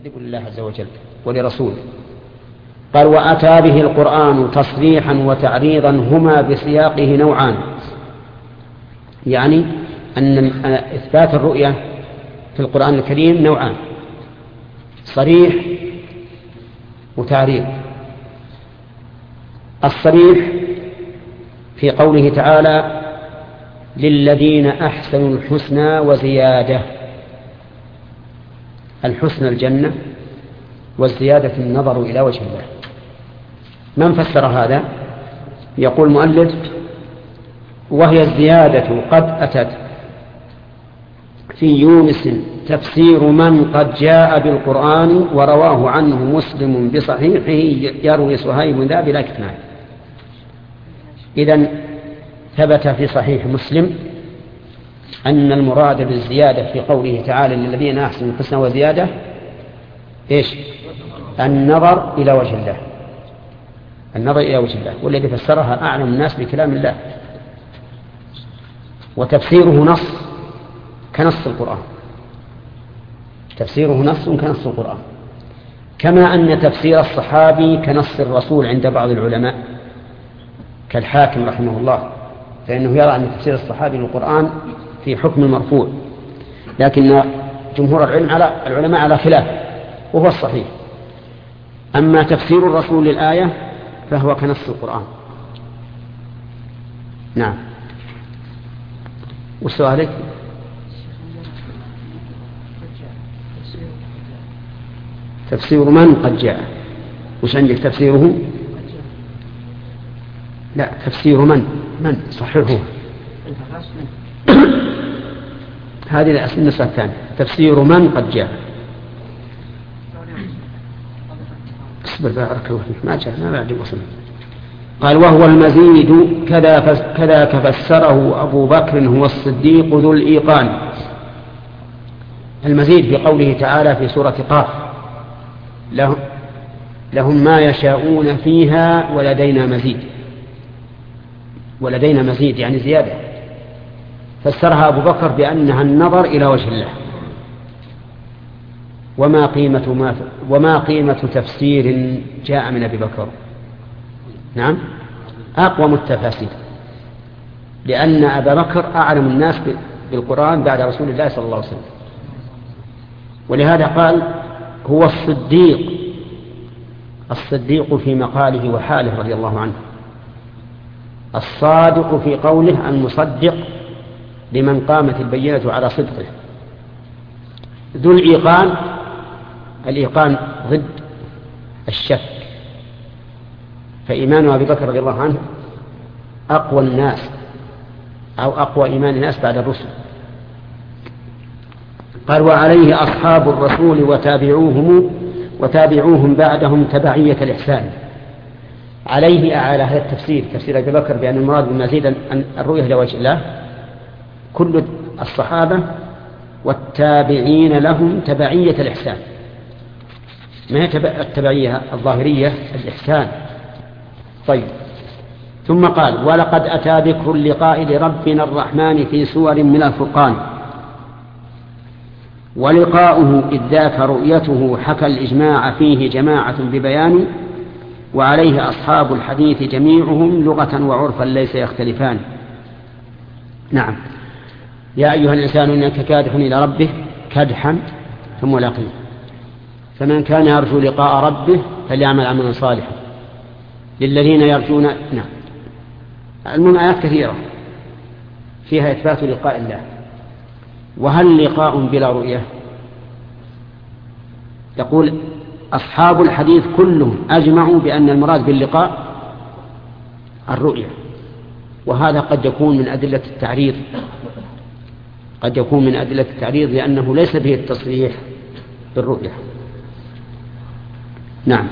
مصدق لله عز وجل ولرسوله. قال وأتى به القرآن تصريحا وتعريضا هما بسياقه نوعان، يعني أن إثبات الرؤية في القرآن الكريم نوعان، صريح وتعريض. الصريح في قوله تعالى للذين أحسنوا الحسنى وزيادة، الحسنى الجنة والزيادة النظر إلى وجه الله. من فسر هذا؟ يقول المؤلف وهي الزيادة قد أتت في يونس تفسير من قد جاء بالقرآن ورواه عنه مسلم بصحيحه يروي صهيب ذا بلا كتمان. إذن ثبت في صحيح مسلم أن المراد بالزيادة في قوله تعالى للذين أحسنوا الحسنى وزيادة إيش؟ النظر إلى وجه الله، النظر إلى وجه الله، والذي فسرها أعلم الناس بكلام الله، وتفسيره نص كنص القرآن، تفسيره نص كنص القرآن، كما أن تفسير الصحابي كنص الرسول عند بعض العلماء كالحاكم رحمه الله، فإنه يرى أن تفسير الصحابي للقرآن في حكم المرفوع، لكن جمهور العلماء على خلاف، وهو الصحيح. أما تفسير الرسول للآية فهو كنص القرآن. نعم. وسؤالك؟ تفسير من قد جاء، وش عندك تفسيره؟ لا، تفسير من صححه هذه النسخة الثانية، تفسير من قد جاء. اصبر بارك الله فيك، ما بعد وصل. قال وهو المزيد كذاك فسره أبو بكر هو الصديق ذو الإيقان. المزيد في قوله تعالى في سورة قاف لهم ما يشاءون فيها ولدينا مزيد، ولدينا مزيد يعني زيادة. فسرها أبو بكر بأنها النظر إلى وجه الله. وما قيمة تفسير جاء من أبي بكر؟ نعم، أقوم التفاسير، لأن أبا بكر أعلم الناس بالقرآن بعد رسول الله صلى الله عليه وسلم، ولهذا قال هو الصديق في مقاله وحاله رضي الله عنه، الصادق في قوله، المصدق لمن قامت البينة على صدقه. ذو الإيقان ضد الشك، فإيمان أبي بكر رضي الله عنه أقوى الناس أو أقوى إيمان الناس بعد الرسل. قال وعليه أصحاب الرسول وتابعوهم بعدهم تبعية الإحسان. عليه على هذا التفسير، تفسير أبي بكر بأن المراد بالمزيد أن الرؤية لوجه الله، كل الصحابة والتابعين لهم تبعية الإحسان، ما هي التبعية الظاهرية، الإحسان. طيب، ثم قال ولقد أتى ذكر اللقاء لربنا الرحمن في سور من الفرقان، ولقاؤه إذ ذاك رؤيته حكى الإجماع فيه جماعة ببيان، وعليه أصحاب الحديث جميعهم لغة وعرفا ليس يختلفان. نعم. يا أيها الإنسان إنك كادح إلى ربه كدحا فملاقيه، فمن كان يرجو لقاء ربه فليعمل عملا صالحا. للذين يرجون، نعم، المهم آيات كثيرة فيها إثبات لقاء الله. وهل لقاء بلا رؤية؟ يقول أصحاب الحديث كلهم أجمعوا بأن المراد باللقاء الرؤية، وهذا قد يكون من أدلة التعريض، لأنه ليس به التصريح بالرؤية. نعم.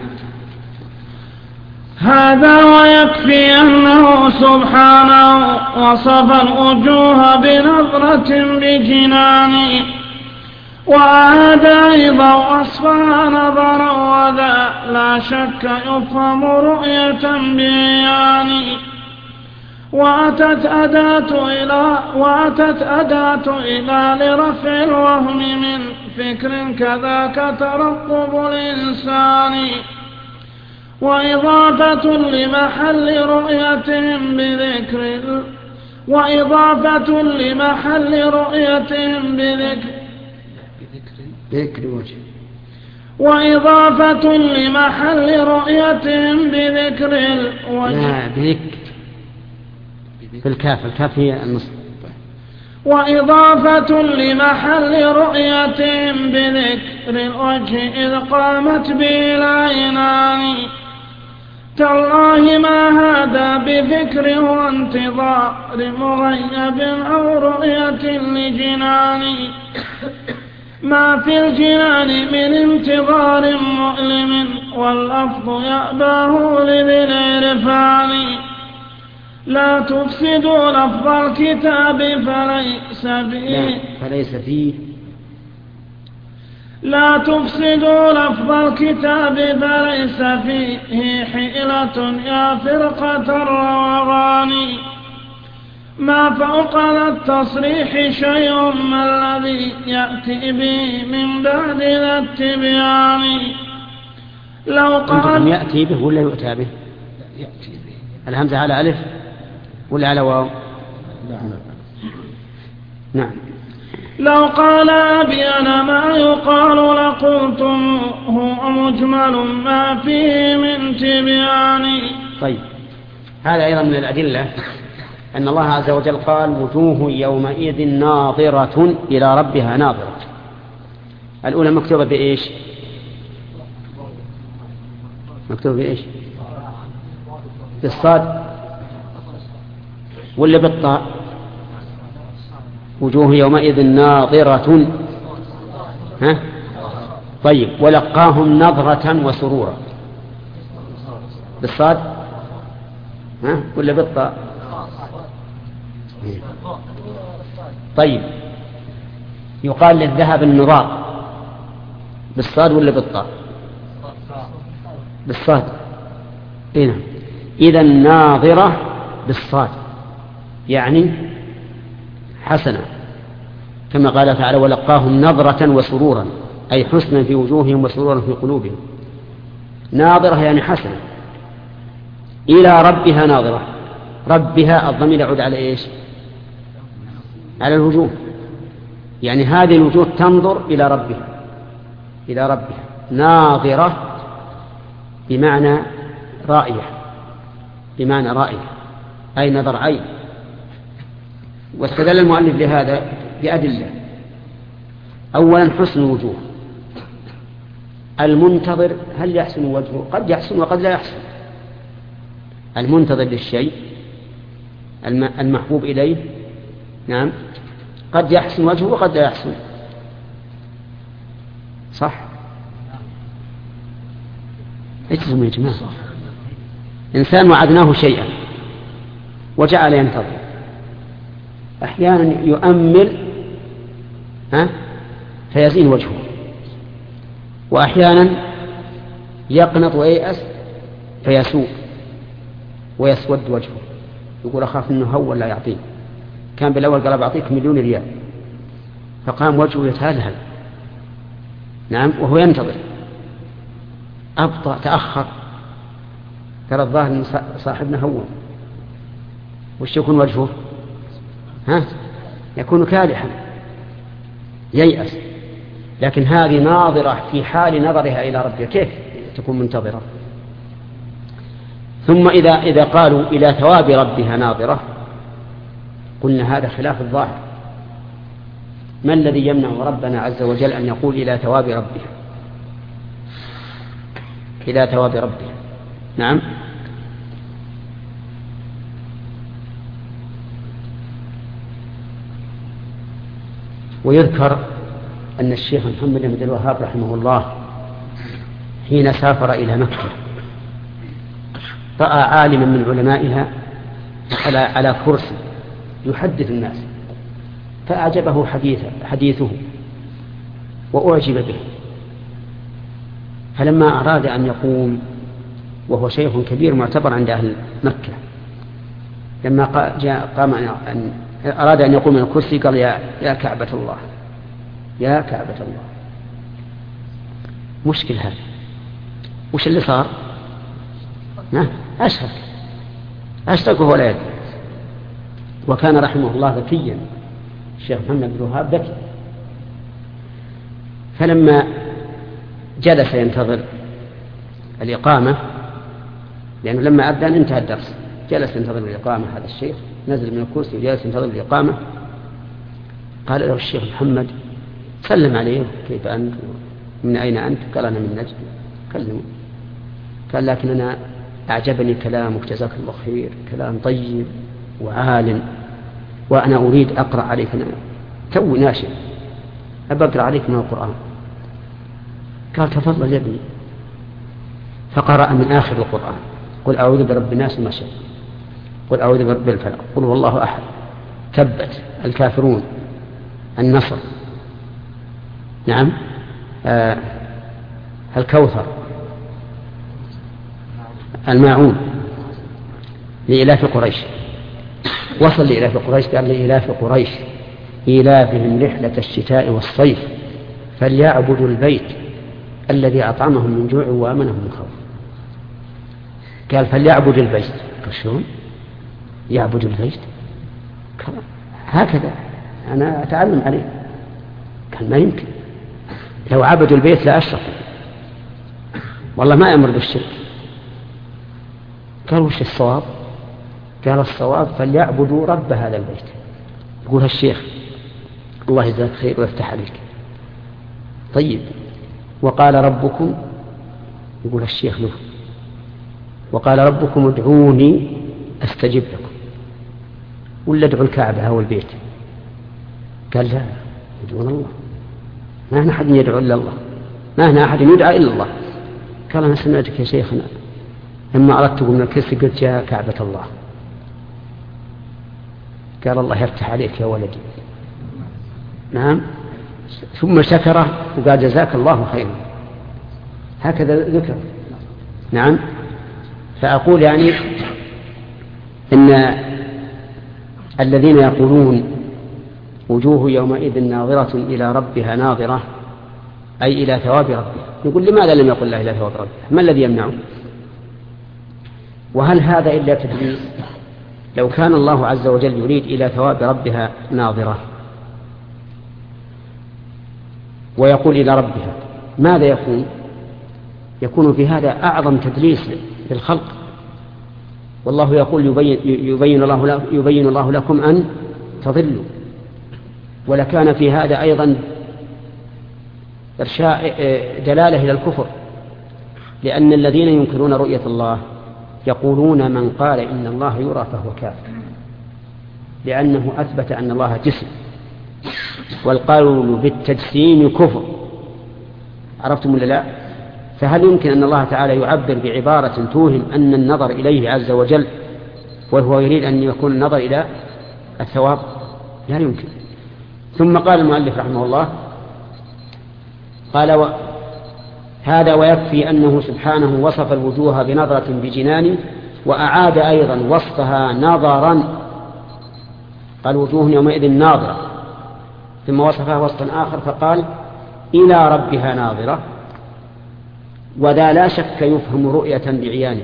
هذا ويكفي أنه سبحانه وصف الوجوه بنظرة بجنان، وعاد أيضا وصفها نظرا، وذا لا شك يفهم رؤية بيان. وأتت أداة إلى لرفع الوهم من فكر كذاك ترقب الإنسان، وإضافة لمحل رؤيتهم بذكر الوجه الكاف هي النصب. وإضافة لمحل رؤيتهم بذكر الوجه إذ قامت به العينان، تالله ما هذا بفكر وانتظار مغيب أو رؤية لجنان، ما في الجنان من انتظار مؤلم واللفظ يأباه لذي العرفان. لا تفسدوا لفظ الكتاب فليس فيه حيلة يا فرقة الروغان، ما فوق التصريح شيء ما الذي يأتي به من بعد ذا التبيان. لو قال يأتي به ولا يؤتى به؟ الهمزة على ألف ولا على واو؟ نعم. لو قال أبي أنا ما يقال لقلتم هو مجمل ما فيه من تبيان. طيب، هذا أيضا من الأدلة أن الله عز وجل قال وجوه يومئذ ناظرة إلى ربها ناظرة. الأولى مكتوبة بإيش؟ بالصاد ولا بالطاء؟ وجوه يومئذ ناظرة. طيب، ولقاهم نظرة وسرورا. بالصاد ولا بالطاء؟ طيب، يقال للذهب النظار بالصاد ولا بالطاء؟ بالصاد. هنا إذا الناظرة بالصاد يعني حسنة، كما قال تعالى ولقاهم نظرة وسرورا، أي حسنا في وجوههم وسرورا في قلوبهم. ناظرة يعني حسنة. إلى ربها ناظرة، ربها الضمير يعود على إيش؟ على الوجوه، يعني هذه الوجوه تنظر إلى ربها. ناظرة بمعنى رائية، أي نظر عين. واستدل المؤلف لهذا بأدلة. أولا حسن الوجوه، المنتظر هل يحسن وجهه؟ قد يحسن وقد لا يحسن. المنتظر للشيء المحبوب إليه نعم قد يحسن وجهه وقد لا يحسن، صح؟ اجزموا يا جماعة. إنسان وعدناه شيئا وجعل ينتظر، أحيانا يؤمل فيزين وجهه، وأحيانا يقنط وييأس فيسوء ويسود وجهه، يقول أخاف أنه هو لا يعطيه. كان بالأول قال بعطيك 1,000,000 ريال، فقام وجهه يتهلهل نعم وهو ينتظر، أبطأ تأخر، ترى الظاهر صاحبنا هو وش يكون وجهه؟ يكون كالحا ييأس. لكن هذه ناظرة في حال نظرها إلى ربها، كيف تكون منتظرة؟ ثم إذا قالوا إلى ثواب ربها ناظرة، قلنا هذا خلاف الظاهر. ما الذي يمنع ربنا عز وجل أن يقول إلى ثواب ربها؟ إلى ثواب ربها نعم. ويذكر أن الشيخ محمد بن عبد الوهاب رحمه الله حين سافر إلى مكة رأى عالما من علمائها على كرسي يحدث الناس، فأعجبه حديثه وأعجب به، فلما أراد أن يقوم وهو شيخ كبير معتبر عند أهل مكة لما قام أن أراد أن يقوم من الكرسي قال يا كعبة الله، يا كعبة الله. مشكل هذا. وش اللي صار؟ أشرك وهو لا يدري. وكان رحمه الله ذكيا، الشيخ محمد بن وهاب ذكي، فلما جلس ينتظر الإقامة، لأنه لما أذن انتهى الدرس، جلس ينتظر الإقامة. هذا الشيخ نزل من الكرسي وجلس ينتظر الإقامة. قال له الشيخ محمد، سلم عليه، كيف أنت؟ من أين أنت؟ قال أنا من نجد. كلمه. قال لكن أنا أعجبني كلامك، جزاك الله خير، كلام طيب وعال، وأنا أريد أقرأ عليك، أنا توي ناشئ، أبى أقرأ عليك من القرآن. قال تفضل يا ابني. فقرأ من آخر القرآن: قل أعوذ برب الناس ما شاء، قل أعوذ برب الفلق، قل هو الله أحد، تبت، الكافرون، النصر، نعم، الكوثر، الماعون، لإلاف قريش. وصل لإلاف قريش، قال لإلاف قريش إيلافهم رحلة الشتاء والصيف فليعبدوا البيت الذي أطعمهم من جوع وآمنهم من خوف. قال فليعبد البيت. قال شلون يعبد البيت؟ قال هكذا أنا أتعلم عليه. قال ما يمكن، لو عبدوا البيت لا أشركوا، والله ما يأمر بالشرك. قال وش الصواب؟ قال الصواب فليعبدوا رب هذا البيت. يقول الشيخ الله يجزاك خير ويفتح عليك. طيب وقال ربكم، يقول الشيخ له، وقال ربكم ادعوني أستجب لكم، ولا ادعوا الكعبة أو البيت؟ قال لا، يدعون الله، ما هنا أحد يدعو إلا الله، ما هنا أحد يدعى إلا الله. قال أنا سمعتك يا شيخنا لما أردت من الكرسي قلت يا كعبة الله. قال الله يفتح عليك يا ولدي. نعم. ثم شكره وقال جزاك الله خيرا. هكذا ذكر. نعم. فأقول يعني إن الذين يقولون وجوه يومئذ ناظرة إلى ربها ناظرة، أي إلى ثواب ربها، يقول لماذا لم يقل الله إلى ثواب ربها؟ ما الذي يمنعه؟ وهل هذا إلا تدليس؟ لو كان الله عز وجل يريد إلى ثواب ربها ناظرة ويقول إلى ربها، ماذا يكون؟ يكون في هذا أعظم تدليس للخلق. والله يقول يبين الله لكم أن تضلوا. ولكان في هذا أيضا إرشاء دلالة إلى الكفر، لأن الذين ينكرون رؤية الله يقولون من قال إن الله يرى فهو كافر، لأنه أثبت أن الله جسم، والقول بالتجسيم كفر. عرفتم ولا لا؟ فهل يمكن أن الله تعالى يعبر بعبارة توهم أن النظر إليه عز وجل وهو يريد أن يكون النظر إلى الثواب؟ لا يمكن. ثم قال المؤلف رحمه الله، قال هذا ويكفي أنه سبحانه وصف الوجوه بنظرة بجنان، وأعاد أيضا وصفها نظرا، قال وجوه يومئذ ناظرة، ثم وصفها وصفا آخر فقال إلى ربها ناظرة، وذا لا شك يفهم رؤية بعيان.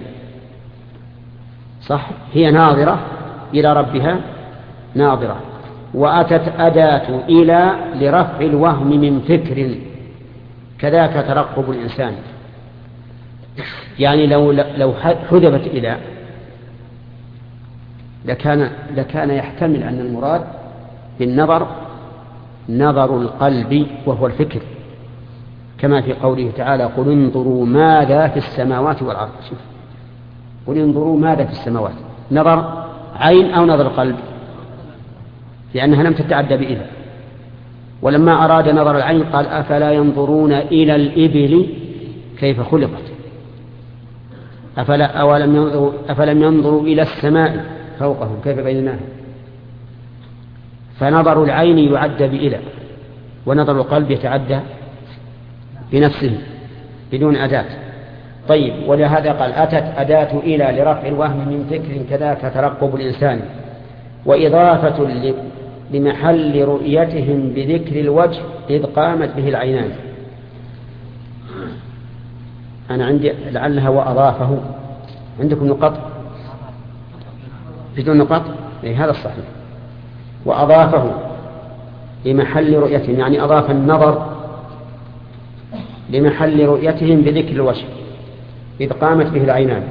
صح، هي ناظرة إلى ربها ناظرة. وأتت أداة إلى لرفع الوهم من فكر، كذاك ترقب الإنسان. يعني لو حذفت إلى لكان يحتمل أن المراد بالنظر نظر القلب وهو الفكر، كما في قوله تعالى قل انظروا ماذا في السماوات والأرض. شوف، قل انظروا ماذا في السماوات، نظر عين أو نظر قلب، لأنها لم تتعدى بإذن. ولما أراد نظر العين قال أفلا ينظرون إلى الإبل كيف خلقت، أفلم ينظروا إلى السماء فوقهم كيف بيناها. فنظر العين يعد بإلى، ونظر القلب يتعدى بنفسه بدون أداة. طيب، ولهذا قال أتت أداة إلى لرفع الوهم من فكر كذاك ترقب الإنسان، وإضافة لمحل رؤيتهم بذكر الوجه إذ قامت به العينان. أنا عندي لعلها وأضافه، عندكم نقط بدون نقط؟ هذا الصحيح. وأضافه لمحل رؤيتهم، يعني أضاف النظر لمحل رؤيتهم بذكر الوجه إذ قامت به العينان.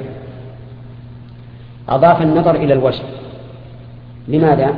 أضاف النظر إلى الوجه. لماذا؟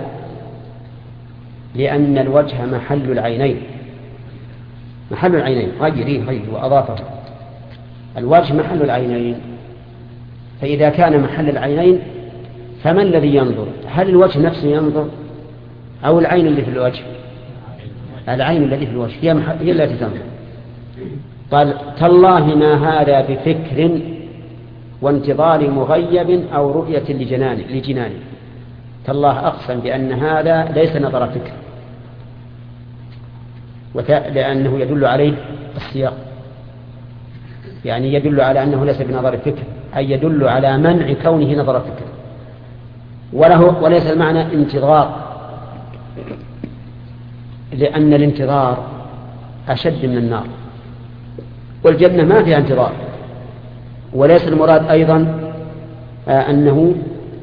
لأن الوجه محل العينين، محل العينين غير وأضافه. الوجه محل العينين، فإذا كان محل العينين فما الذي ينظر؟ هل الوجه نفسه ينظر أو العين اللي في الوجه؟ العين التي في الوجه هي التي تنظر. قال تالله ما هذا بفكر وانتظار مغيب أو رؤية لجنان. تالله أقسم بأن هذا ليس نظر فكر، لأنه يدل عليه السياق، يعني يدل على أنه ليس بنظر فكر، أي يدل على منع كونه نظر فكر. وليس المعنى انتظار، لأن الانتظار أشد من النار، والجنة ما فيها انتظار. وليس المراد أيضا أنه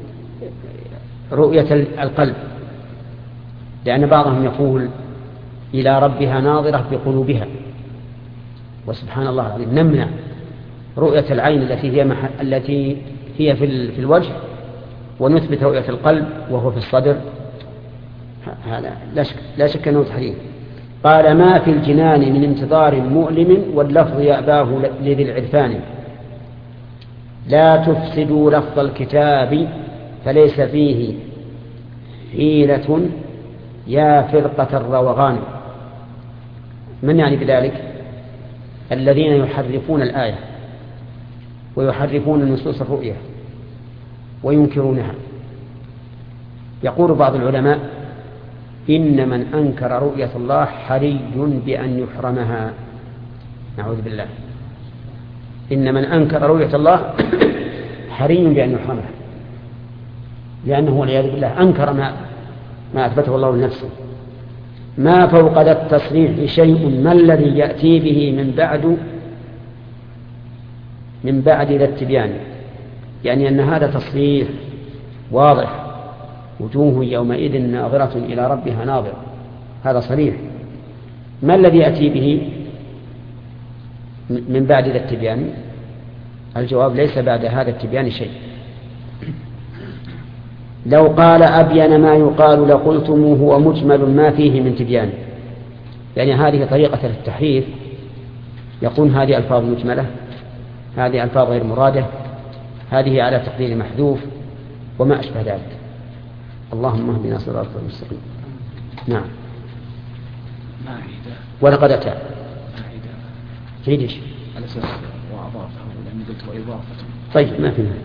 رؤية القلب، لأن بعضهم يقول إلى ربها ناظرة بقلوبها، وسبحان الله العظيم نمنع رؤية العين التي هي في الوجه، ونثبت رؤية القلب وهو في الصدر. هذا لا شك أنه تحريم. قال ما في الجنان من انتظار مؤلم، واللفظ يأباه لذي العرفان. لا تفسدوا لفظ الكتاب فليس فيه حيلة يا فرقة الروغان. من يعني بذلك؟ الذين يحرفون الآية ويحرفون نصوص الرؤية وينكرونها. يقول بعض العلماء إن من أنكر رؤية الله حري بأن يحرمها، نعوذ بالله. إن من أنكر رؤية الله حري بأن يحرمها، لأنه والعياذ بالله أنكر ما أثبته الله لنفسه. ما فوق ذا التصريح شيء، ما الذي يأتي به من بعد ذا التبيان، يعني أن هذا تصريح واضح، وجوه يومئذ ناظرة إلى ربها ناظرة، هذا صريح. ما الذي يأتي به من بعد ذا التبيان؟ الجواب ليس بعد هذا التبيان شيء. لو قال أبين ما يقال لقلتم هو مجمل ما فيه من تبيان، يعني هذه طريقة التحريف. يقول هذه ألفاظ مجملة، هذه ألفاظ غير مرادة، هذه على تقدير محذوف، وما أشبه ذلك. اللهم اهدنا صراطك المستقيم. نعم. ولقد أتى عيدش على أساس وأضافه، لأن قلت وإضافته. طيب ما فيها.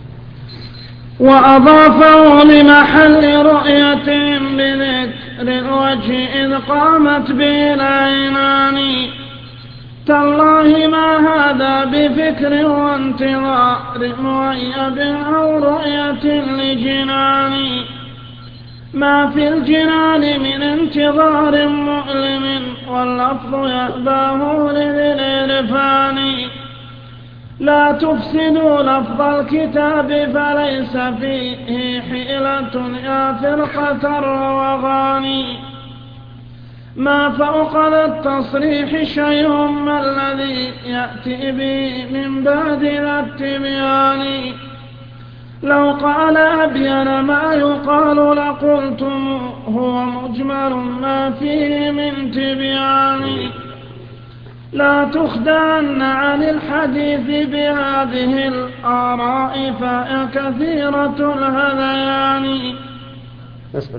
وأضافه لمحل رؤية بذكر الوجه إذ قامت به العينان. تالله ما هذا بفكر وانتظار مغيب أو رؤية لجنان. ما في الجنان من انتظار مؤلم، واللفظ يأباه لذي العرفان. لا تفسدوا لفظ الكتاب فليس فيه حيلة يا فرقة الروغان. ما فوق ذا التصريح شيء، ما الذي يأتي به من بعد ذا التبيان. لو قال أبين ما يقال لقلتم هو مجمل ما فيه من تبيان. لا تخدعن عن الحديث بهذه الآراء فهي كثيرة الهذيان. بس.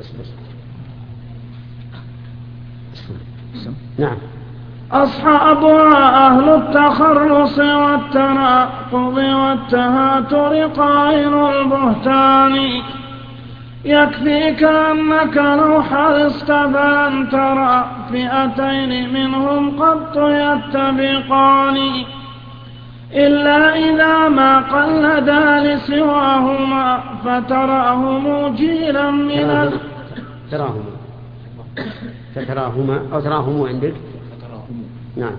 نعم. أصحابها أهل التخرص والتناقض والتهاتر قائل البهتان. يكفيك أنك لو حرصت فلن ترى فئتين منهم قط يتبقان. إلا إذا ما قلدا لسواهما فتراه موجيلا من فتراهما أو تراهم عندك نعم.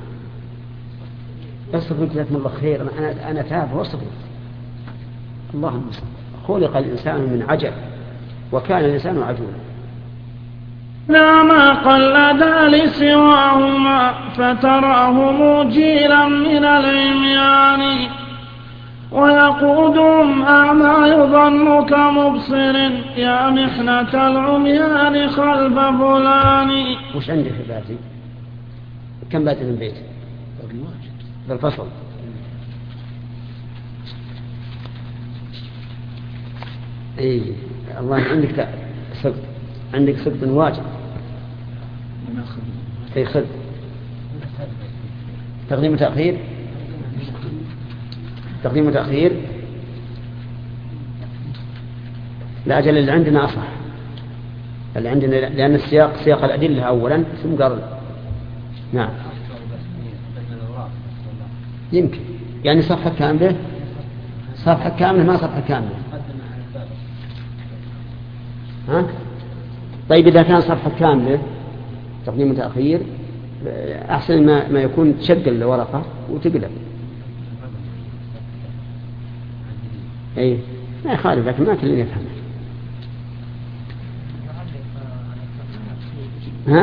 اصف جزاكم الله خير. أنا تعرف وصف اللهم خلق الإنسان من عجل وكان الإنسان عجولا. لا ما قلدا لسواهما فتراه موجيلا من العميان ويقودهم أعمى يظنك مبصر يا محنة العميان خلف فلان. وش عندك في باتي؟ كم باتي من بيت؟ بالفصل. اي الله عندك سقط، عندك سقط واجب. اي خذ تقديم وتأخير. تقديم وتأخير لا أجل اللي عندنا أصح، اللي عندنا لأن السياق سياق الأدلة أولا ثم قال نعم. يمكن يعني صفحة كاملة، صفحة كاملة ما صفحة كاملة. ها؟ طيب إذا كان صفحة كاملة تقديم وتأخير أحسن ما يكون تشقل الورقة وتقلب. أي ما يخالف لكن ما كل يفهم. ها؟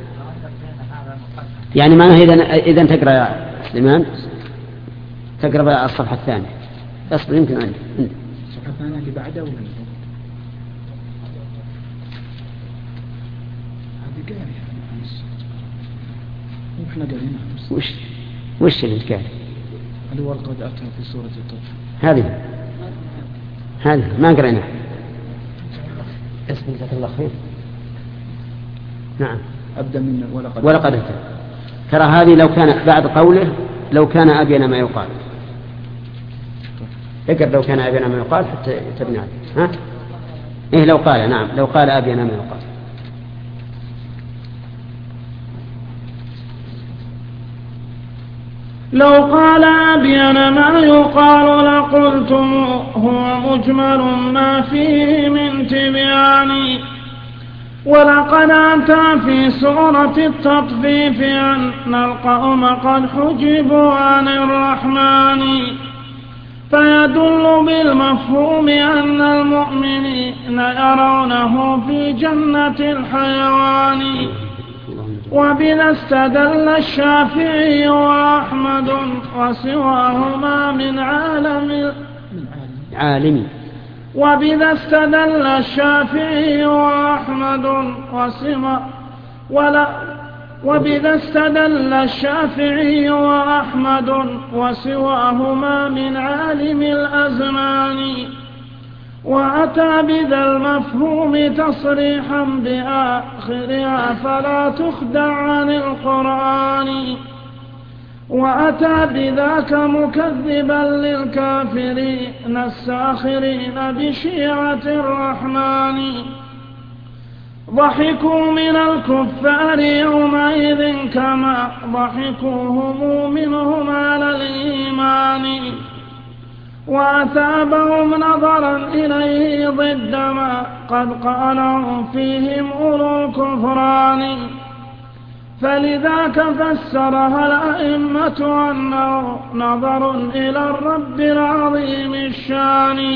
يعني معناه إذا تقرأ يا سليمان تقرأ بقى الصفحة الثانية. أصبر يمكن عندي الصفحة الثانية اللي بعدها ولا هذه قارية وإحنا قارينها. وش اللي تقاري؟ هذه ورقة أتها في سورة الطفل. هذه ما قريناها. اسم جزاك الله خير. نعم أبدأ من ولقد أتى. ترى هذه لو كان بعد قوله لو كان أبينا ما يقال. اقرأ لو كان أبينا ما يقال حتى تبني عليه. ها؟ إيه لو قال نعم لو قال أبينا ما يقال. لو قال أبينا ما يقال لقلتم هو مجمل ما فيه من تبيان. ولقد أتى في سورة التطفيف أن القوم قد حجبوا عن الرحمن فيدل بالمفهوم أن المؤمنين يرونه في جنة الحيوان. وبذا استدل الشافعي وأحمد وسواهما من عالم. وبذا استدل الشافعي وأحمد وبذا استدل الشافعي وأحمد وسواهما من عالم الأزمان. وأتى بذا المفهوم تصريحا بآخرها فلا تخدع عن القرآن. وأتى بذاك مكذبا للكافرين الساخرين بشيعة الرحمن. ضحكوا من الكفار يومئذ كما ضحكوهم منهم على الإيمان. وأثابهم نظرا إليه ضد ما قد قالوا فيهم أولو الكفران. فلذاك فسرها الأئمة أنه نظر إلى الرب العظيم الشان.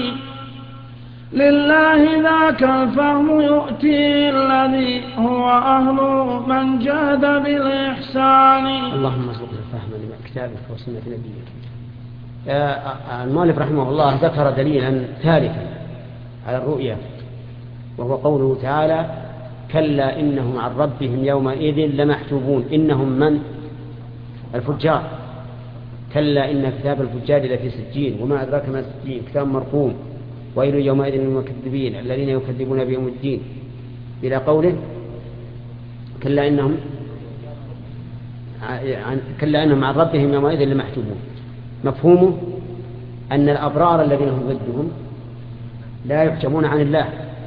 لله ذاك الفهم يؤتي الذي هو أهل من جاد بالإحسان. اللهم ارزقنا الفهم لما كتابك وسنة نبيك. المؤلف رحمه الله ذكر دليلا ثالثا على الرؤيا وهو قوله تعالى كلا إنهم عن ربهم يومئذ لمحجوبون. إنهم من؟ الفجار. كلا إن كتاب الفجار لفي سجين وما أدراك ما سجين كتاب مرقوم ويل يومئذ للمكذبين الذين يكذبون بيوم الدين إلى قوله كلا إنهم عن ربهم يومئذ لمحجوبون. مفهومه أن الأبرار الذين هم ضدهم لا يحجبون عن الله.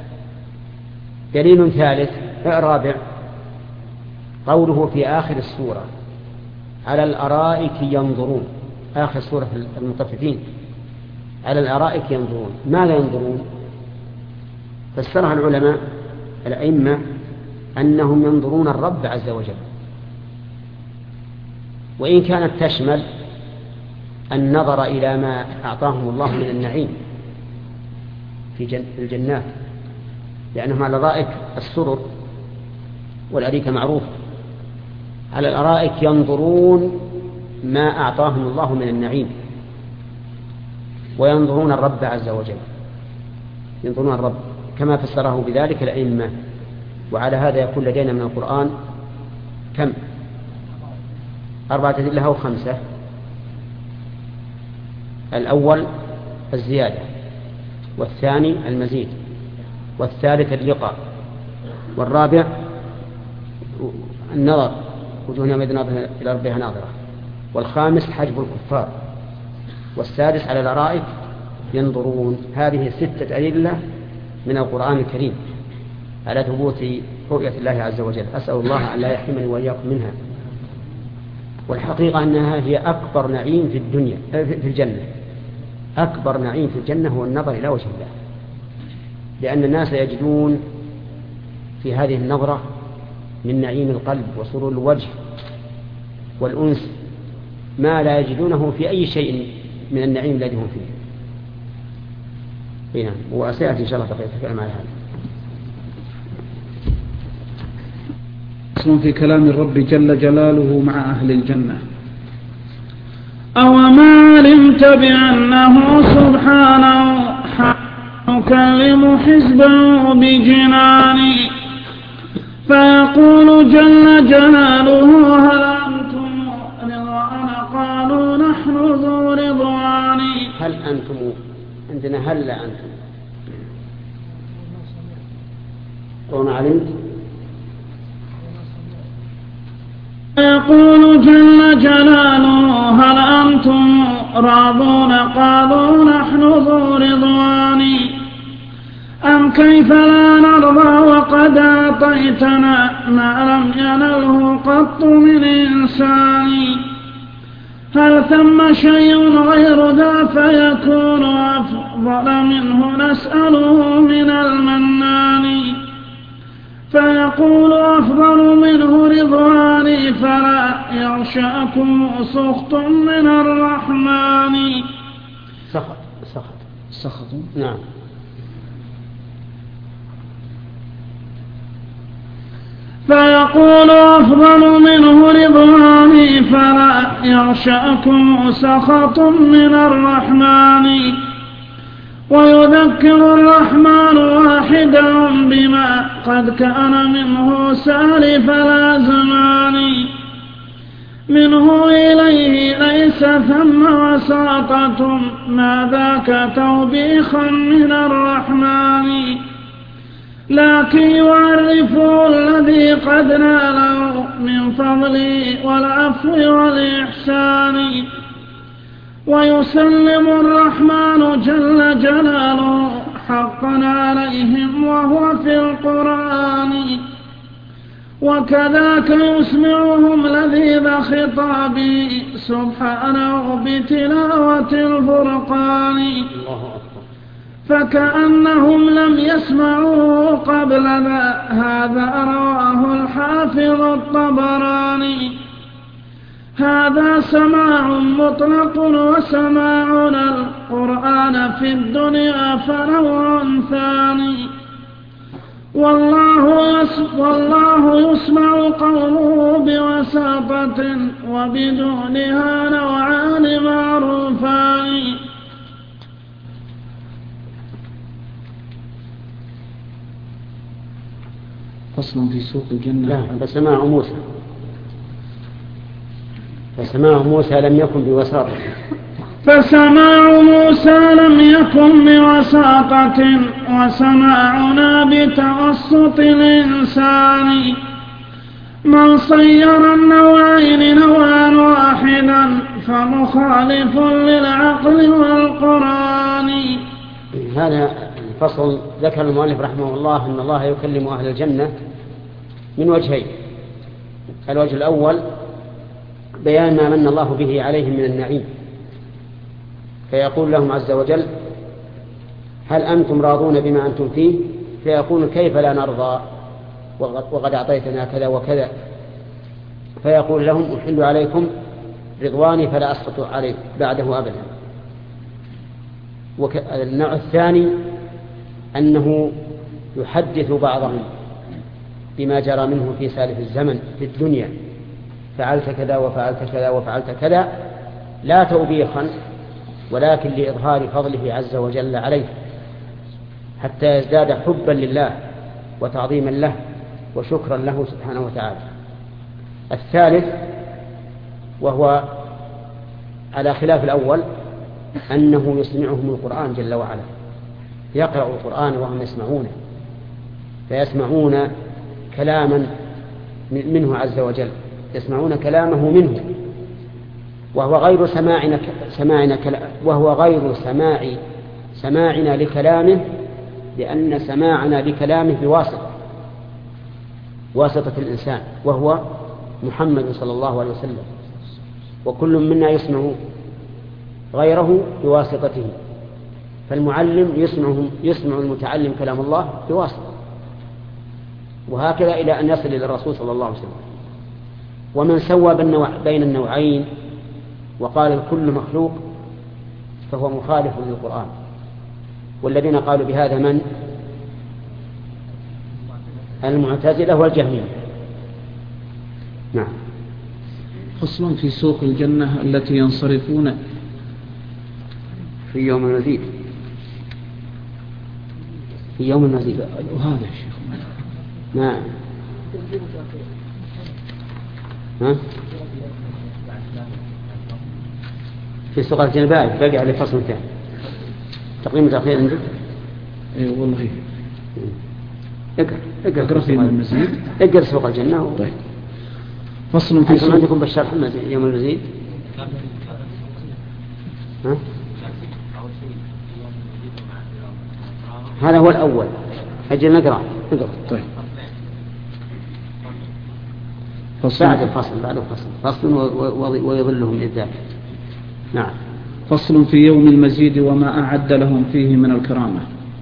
دليل ثالث رابع قوله في آخر السورة على الأرائك ينظرون. آخر سورة المطففين على الأرائك ينظرون. ماذا ينظرون؟ فسرها العلماء الأئمة أنهم ينظرون الرب عز وجل، وإن كانت تشمل النظر إلى ما أعطاهم الله من النعيم في الجنات، لأنهم على الأرائك السرر والأريكة معروف، على الأرائك ينظرون ما أعطاهم الله من النعيم، وينظرون الرب عز وجل، ينظرون الرب كما فسره بذلك الأئمة. وعلى هذا يكون لدينا من القرآن كم؟ 4 أدلة أو 5. الأول الزيادة، والثاني المزيد، والثالث اللقاء، والرابع النظر، وجوه يومئذ ناظرة إلى ربها ناظرة، والخامس حجب الكفار، والسادس على الأرائك ينظرون. هذه 6 أدلة من القرآن الكريم على ثبوت رؤية الله عز وجل. أسأل الله أن لا يحرمني وإياكم منها. والحقيقة أنها هي أكبر نعيم في الدنيا، في الجنة. أكبر نعيم في الجنة هو النظر إلى وجه الله، لأن الناس يجدون في هذه النظرة من نعيم القلب وسرور الوجه والأنس ما لا يجدونه في أي شيء من النعيم الذي هم فيه. نعم، وسيأتي إن شاء الله تكلم على هذا. أصل في كلام الرب جل جلاله مع أهل الجنة. أوما علمت بأنه سبحانه يكلم حزبه بجنان، فيقول جل جلاله هل أنتم رضوان؟ قالوا نحن ذو رضوان. هل أنتم؟ عندنا هل أنتم؟ وما علمت؟ يقول جل جلاله هل أنتم راضون؟ قالوا نحن ذو رضوان. أم كيف لا نرضى وقد أعطيتنا ما لم ينله قط من إنسان؟ هل ثم شيء غير ذا فيكون أفضل منه؟ نسأله من المنان. فيقول أفضل منه رضواني فلا يغشاكم سخط من الرحمن. سخط نعم. فيقول أفضل منه رضواني فلا يغشاكم سخط من الرحمن. ويذكر الرحمن واحدا بما قد كان منه سالف الأزمان. منه إليه ليس ثم وساطة ما ذاك توبيخا من الرحمن. لكن يعرف الذي قد ناله من فضله والعفو والإحسان. ويسلم الرحمن جل جلاله حقا عليهم وهو في القرآن. وكذاك يسمعهم لذيذ خطابه سبحانه بتلاوة الفرقان. فكأنهم لم يسمعوا قبل هذا رواه الحافظ الطبراني. هذا سماع مطلق، وسماعنا القرآن في الدنيا فنوع ثاني. والله يسمع قوله بوساطة وبدونها نوعان معروفان. فصل في سوق الجنة. لا، فسماع موسى، فسماع موسى لم يكن بوساطة. فسماع موسى لم يكن بوساطة، وسماعنا بتوسط الإنسان. من صير النوعين نوعا واحدا فمخالف للعقل والقرآن. هذا الفصل ذكر المؤلف رحمه الله أن الله يكلم أهل الجنة من وجهين. الوجه الأول بيان ما من الله به عليهم من النعيم فيقول لهم عز وجل: هل أنتم راضون بما أنتم فيه؟ فيقول: كيف لا نرضى وقد أعطيتنا كذا وكذا. فيقول لهم: أحل عليكم رضواني فلا أسخط عليكم بعده أبدا. النوع الثاني أنه يحدث بعضهم بما جرى منه في سالف الزمن في الدنيا: فعلت كذا وفعلت كذا وفعلت كذا، لا توبيخا ولكن لإظهار فضله عز وجل عليه، حتى يزداد حبا لله وتعظيما له وشكرا له سبحانه وتعالى. الثالث وهو على خلاف الأول أنه يسمعهم القرآن جل وعلا، يقرأ القرآن وهم يسمعونه، فيسمعون كلاما منه عز وجل، يسمعون كلامه منه، وهو غير سماعنا لكلامه، لأن سماعنا لكلامه بواسطة الإنسان وهو محمد صلى الله عليه وسلم، وكل منا يسمع غيره بواسطته، فالمعلم يسمع المتعلم كلام الله بواسطة، وهكذا إلى أن يصل إلى الرسول صلى الله عليه وسلم. ومن سوى بين النوعين وقال الكل مخلوق فهو مخالف للقرآن، والذين قالوا بهذا من؟ المعتزلة والجهمية. نعم. فصل في سوق الجنة التي ينصرفون في يوم المزيد. في يوم المزيد وهذا يا شيخ نعم. ها؟ في سوق الجنة باقي على فصل ثاني تقديم تأخير عندك؟ اي والله. اقرأ في المزيد. اقرأ سوق الجنة. طيب. فصل في سوق. عندكم بالشرح يوم المزيد. ها؟ هذا هو الأول. أجل نقرأ. طيب. بعد الفصل فصل ويظلهم للذات. نعم. فصل في يوم المزيد وما أعد لهم فيه من الكرامة.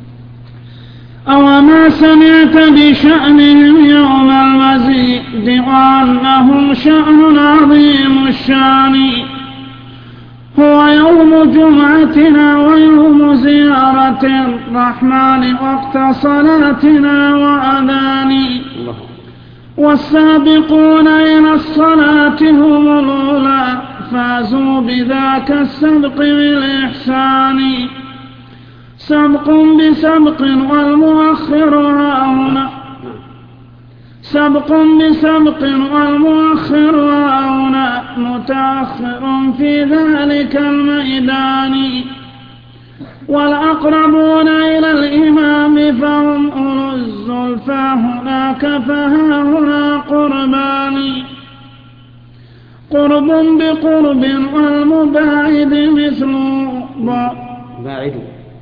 أوما سمعت بشأنهم يوم المزيد وأنهم شأن عظيم الشان، هو يوم جمعتنا ويوم زيارة الرحمن وقت صلاتنا وأذان، والسابقون إلى الصلاة هم الأولى فازوا بذاك السبق بالإحسان، سبق بسبق والمؤخر هاهنا، سبق بسبق والمؤخر هاهنا متأخر في ذلك الميدان، والأقربون إلى الإمام فهم أولو الزلفى هناك فهاهنا قربان، قرب بقرب والمباعد مثل باعد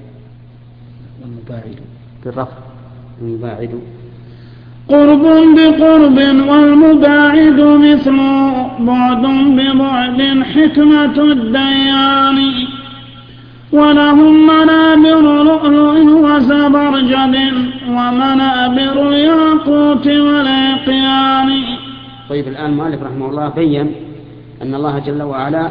بالرفع المباعد، قرب بقرب والمباعد مثل بعد ببعد حكمة الديان، ولهم منابر لؤلؤ وزبرجد ومنابر الياقوت والعقيان. طيب الآن المؤلف رحمه الله بين أن الله جل وعلا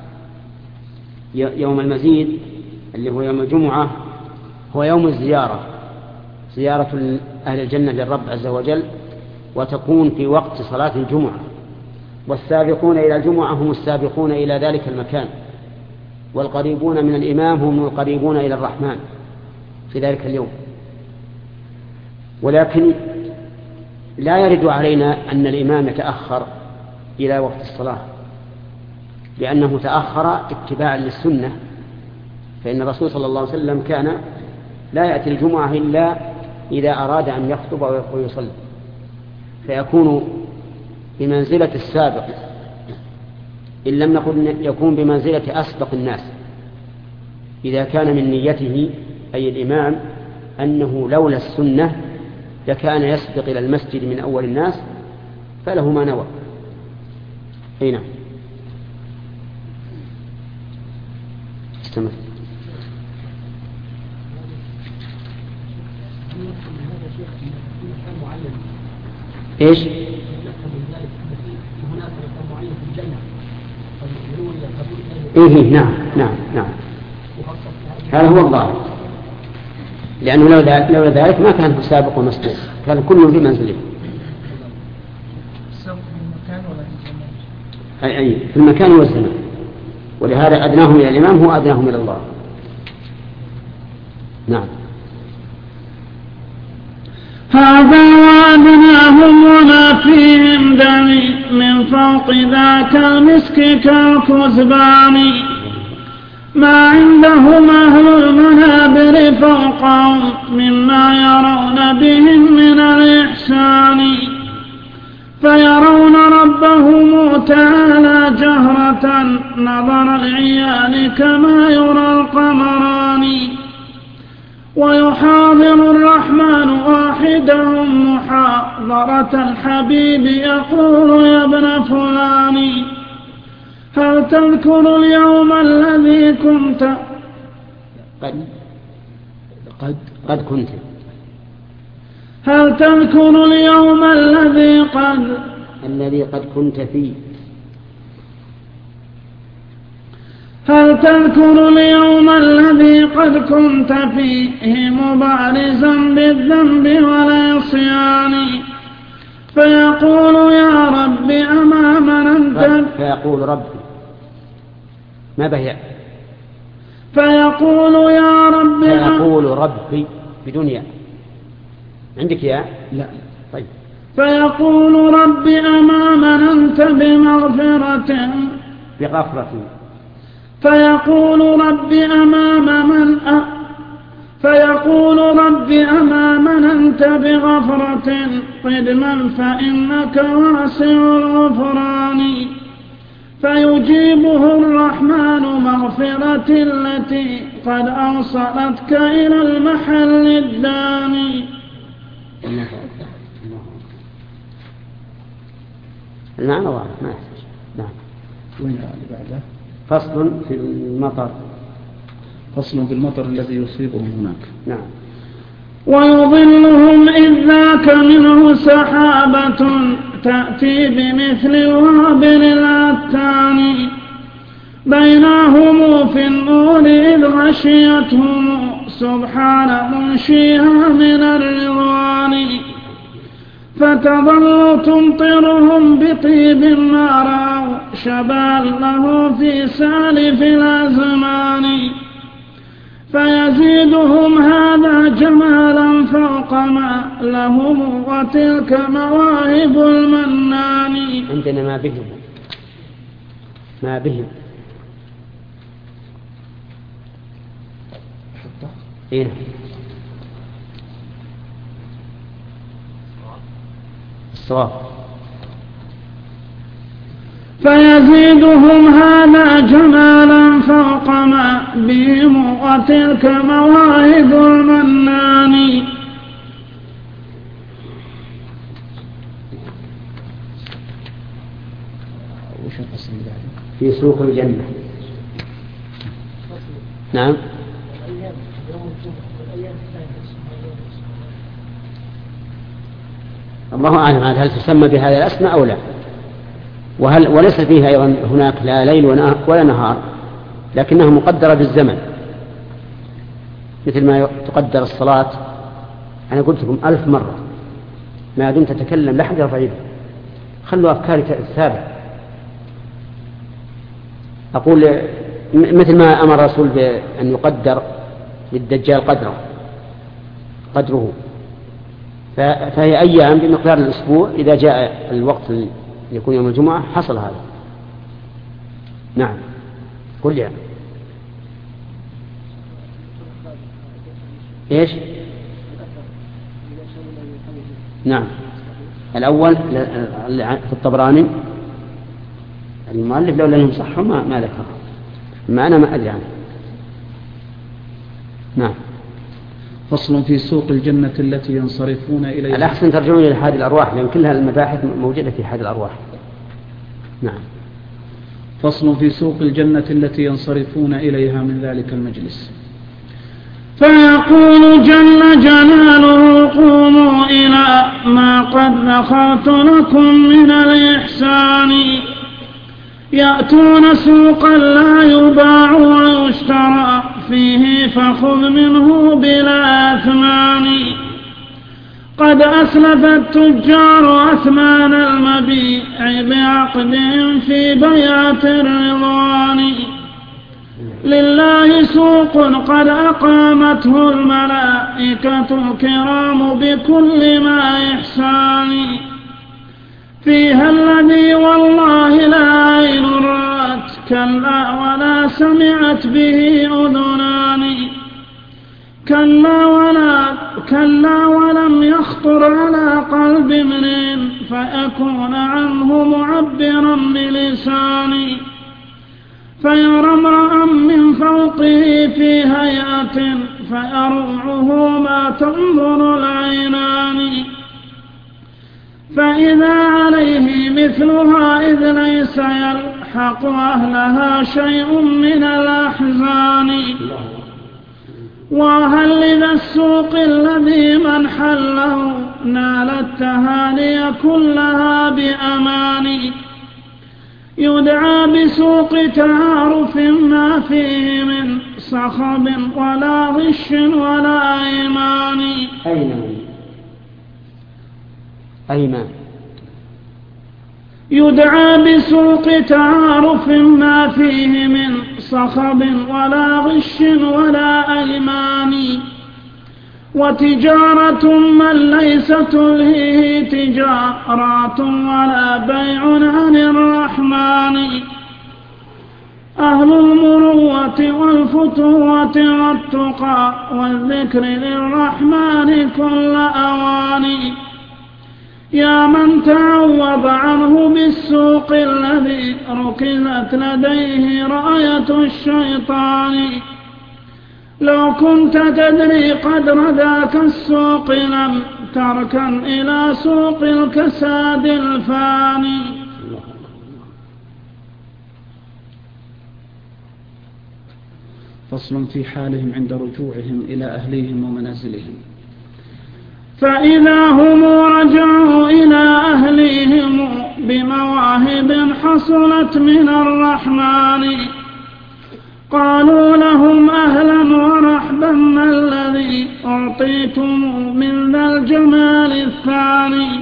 يوم المزيد اللي هو يوم الجمعة هو يوم الزيارة، زيارة أهل الجنة للرب عز وجل، وتكون في وقت صلاة الجمعة، والسابقون إلى الجمعة هم السابقون إلى ذلك المكان، والقريبون من الإمام هم القريبون إلى الرحمن في ذلك اليوم. ولكن لا يرد علينا أن الإمام يتأخر إلى وقت الصلاة، لأنه تأخر اتباعا للسنة، فإن الرسول صلى الله عليه وسلم كان لا يأتي الجمعة إلا إذا أراد أن يخطب ويصلي، فيكون بمنزلة السابق، إن لم نقل يكون بمنزلة أسبق الناس، إذا كان من نيته أي الإمام أنه لولا السنة لكان يسبق إلى المسجد من أول الناس فله ما نوى. أي نعم. استمر. ايش؟ ايه نعم نعم نعم، هذا هو الظاهر، لأنه لولا ذلك ما كان سابق ومسبوق، كان كل في منزله. أي في المكان والزمان، ولهذا أدناهم إلى الإمام هو أدناهم إلى الله. نعم. هذا وأدناهم وما فيهم دمي من فوق ذاك المسك كالكثبان، ما عندهم أهل المنابر فوقهم مما يرون بهم من الإحسان، فيرون ربهم تعالى جهرة نظر العيان كما يرى القمران، ويحاضر الرحمن واحدهم محاضرة الحبيب يقول يا ابن فلان هل تذكر اليوم الذي كنت قد كنت هل تذكر اليوم الذي قد كنت فيه هل تذكر اليوم الذي قد كنت فيه مبارزا بالذنب والعصيان، فيقول يا رب أما مننت فيقول ربي ما بهي فيقول يا رب فيقول ربي بدون ياء عندك ياء؟ لا. طيب. فيقول رب أما مننت بمغفرة فيقول رب أما مننت بغفرة قدما فإنك واسع الغفران، فيجيبه الرحمن مغفرة التي قد أوصلتك إلى المحل الداني. المعنى واضح ما يحتاج. نعم. وين اللي بعده؟ فصل في المطر. فصل في المطر الذي يصيبهم هناك. نعم. ويظلهم إذ ذاك منه سحابة تأتي بمثل وابل العتان، بينهم في النور إذ غشيتهم سبحان منشيها من الرضوان، فتظل تمطرهم بطيب ما رأوا شبال له في سالف الأزمان، فيزيدهم هذا جمالا فوق ما لهم وتلك مواهب المنان. عندنا ما بهم إيه؟ الصواب. فيزيدهم هذا جمالا فوق ما بهم وتلك مواهب المنان. في سوق الجنة. نعم. الله أعلم هل تسمى بهذا الاسم أو لا، وليس فيها أيضا هناك لا ليل ولا نهار، لكنها مقدرة بالزمن، مثل ما تقدر الصلاة. أنا قلت لكم 1000 مرة ما دمت تتكلم لا حد يرفع يده، خلوا أفكاري ثابتة. أقول مثل ما أمر الرسول بأن يقدر للدجال قدره، فهي أيام بمقدار الأسبوع، إذا جاء الوقت يكون يوم الجمعة حصل هذا. نعم. كل يوم. إيش؟ نعم. الأول في الطبراني المؤلف لولا أنهم صحوا ما ذكره، ما أنا ما أدري عنه. نعم. فصل في سوق الجنة التي ينصرفون إليها. الأحسن ترجعون إلى حاد الأرواح، لأن كلها المباحث موجودة في حاد الأرواح. نعم. فصل في سوق الجنة التي ينصرفون إليها من ذلك المجلس. فيقول جل جلاله قوموا إلى ما قد ذكرت لكم من الإحسان. يأتون سوقا لا يباع ويشترى فيه فخذ منه بلا أثمان. قد أسلف التجار أثمان المبيع بعقدهم في بيعة الرضوان. لله سوق قد أقامته الملائكة الكرام بكل ما إحسان. فيها الذي والله لا عين رأت كلا ولا سمعت به أذنان. كلا ولم يخطر على قلب امرئ فيكون عنه معبرا بلسان. فيرى امرأ من فوقه في هيئة فيروعه ما تنظر العينان. فإذا عليه مثلها إذ ليس يلحق أهلها شيء من الأحزان. وهل لذا السوق الذي من حله نال التهاني كلها بأمان. يدعى بسوق تعارف ما فيه من صخب ولا غش ولا أيمان. يدعى بسوق تعارف ما فيه من صخب ولا غش ولا أيمان. وتجارة من ليس تلهيه تجارات ولا بيع عن الرحمن. أهل المروة والفتوة والتقى والذكر للرحمن كل أواني. يا من تعوض عنه بالسوق الذي ركزت لديه راية الشيطان. لو كنت تدري قدر ذاك السوق لم تركن إلى سوق الكساد الفاني. فصل في حالهم عند رجوعهم إلى أهليهم ومنازلهم. فإذا هم رجعوا إلى أهليهم بمواهب حصلت من الرحمن قالوا لهم أهلا ورحبا ما الذي أعطيتم من ذا الجمال الثاني.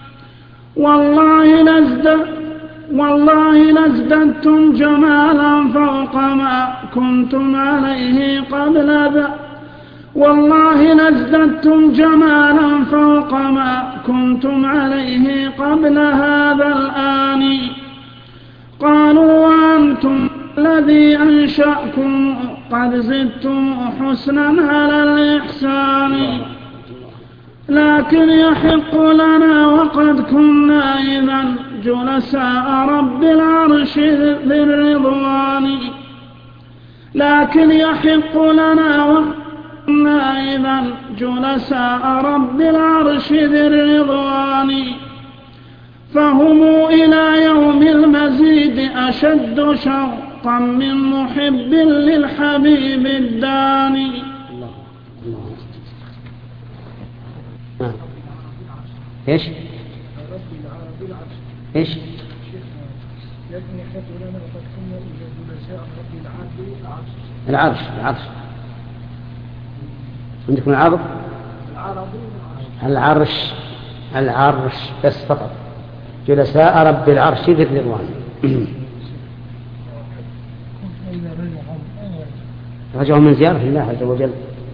والله لازددتم جمالا فوق ما كنتم عليه قبل ذا. والله لازددتم جمالا فوق ما كنتم عليه قبل هذا الآن. قالوا وأنتم الذي أنشأكم قد زدتم حسنا على الإحسان. لكن يحق لنا وقد كنا إذا جلساء رب العرش ذي الرضوان. لكن يحق لنا وقد كنا إذا جلساء رب العرش ذي الرضوان. فهم إلى يوم المزيد أشد شوقا من محب للحبيب الداني. ايش؟ العرش عندكم العرش بس فقط. جلساء رب العرش ذي الرضوان. رجعوا من زيارة الله عز وجل،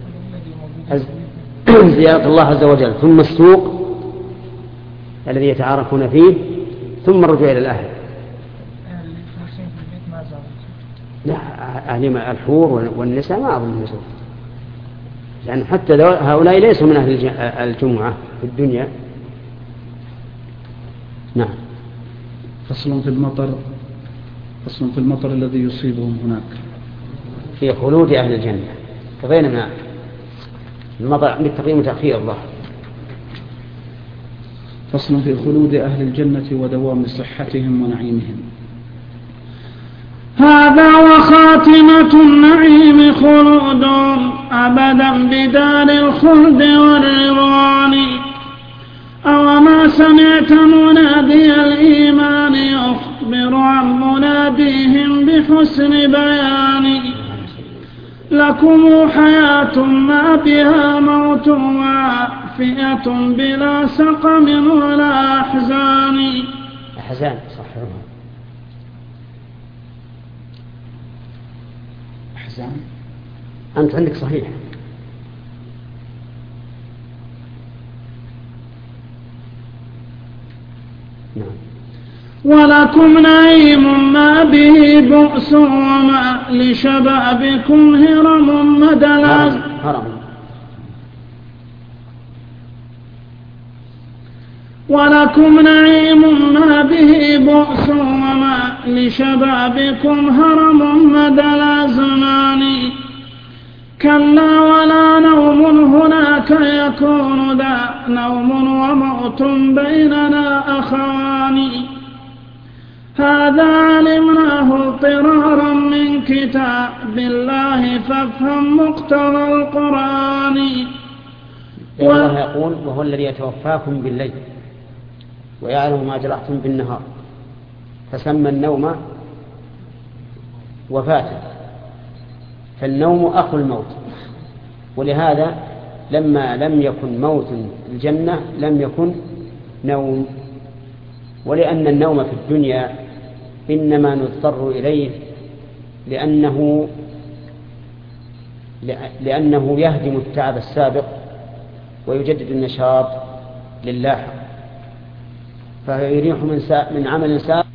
زيارة الله عز وجل، ثم السوق الذي يتعارفون فيه، ثم الرجوع إلى الأهل. لا، أهل الحور والنساء ما أظن النساء، لأن حتى هؤلاء ليسوا من أهل الجمعة في الدنيا. نعم. فصل في المطر الذي يصيبهم هناك. في خلود أهل الجنة قضينا مع المطر بالتقديم وتأخير الله. فصل في خلود أهل الجنة ودوام صحتهم ونعيمهم. هذا وخاتمة النعيم خلود أبدا بدار الخلد والرضوان. أوما سمعت منادي الإيمان يخبر عن مناديهم بحسن بيان. لكم حياة ما بها موت وعافية بلا سقم ولا أحزان. أحزان صحيح. أحزان أنت عندك صحيح. نعم. ولكم نعيم ما به بؤس وما لشبابكم هرم مدلال. ولكم نعيم ما به بؤس وما لشبابكم هرم مدلال زمان. كلا ولا نوم هناك يكون ذا نوم وموت بيننا أخوان. هذا علمناه اضطرارا من كتاب الله فافهم مقتضى القرآن. الله يقول وهو الذي يتوفاكم بالليل ويعلم ما جرحتم بالنهار فسمى النوم وفاة. فالنوم أخو الموت، ولهذا لما لم يكن موت الجنة لم يكن نوم. ولأن النوم في الدنيا إنما نضطر إليه لأنه يهدم التعب السابق ويجدد النشاط للاحق، فيريح من عمل سابق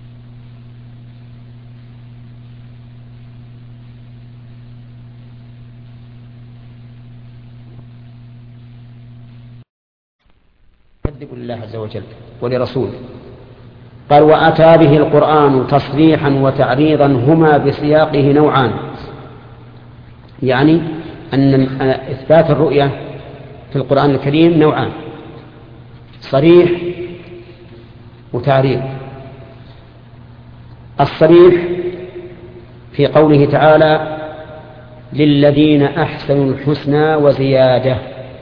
يكذب لله عز وجل ولرسوله. قال وأتى به القرآن تصريحا وتعريضا هما بسياقه نوعان، يعني أن إثبات الرؤية في القرآن الكريم نوعان: صريح وتعريض. الصريح في قوله تعالى للذين أحسنوا الحسنى وزيادة.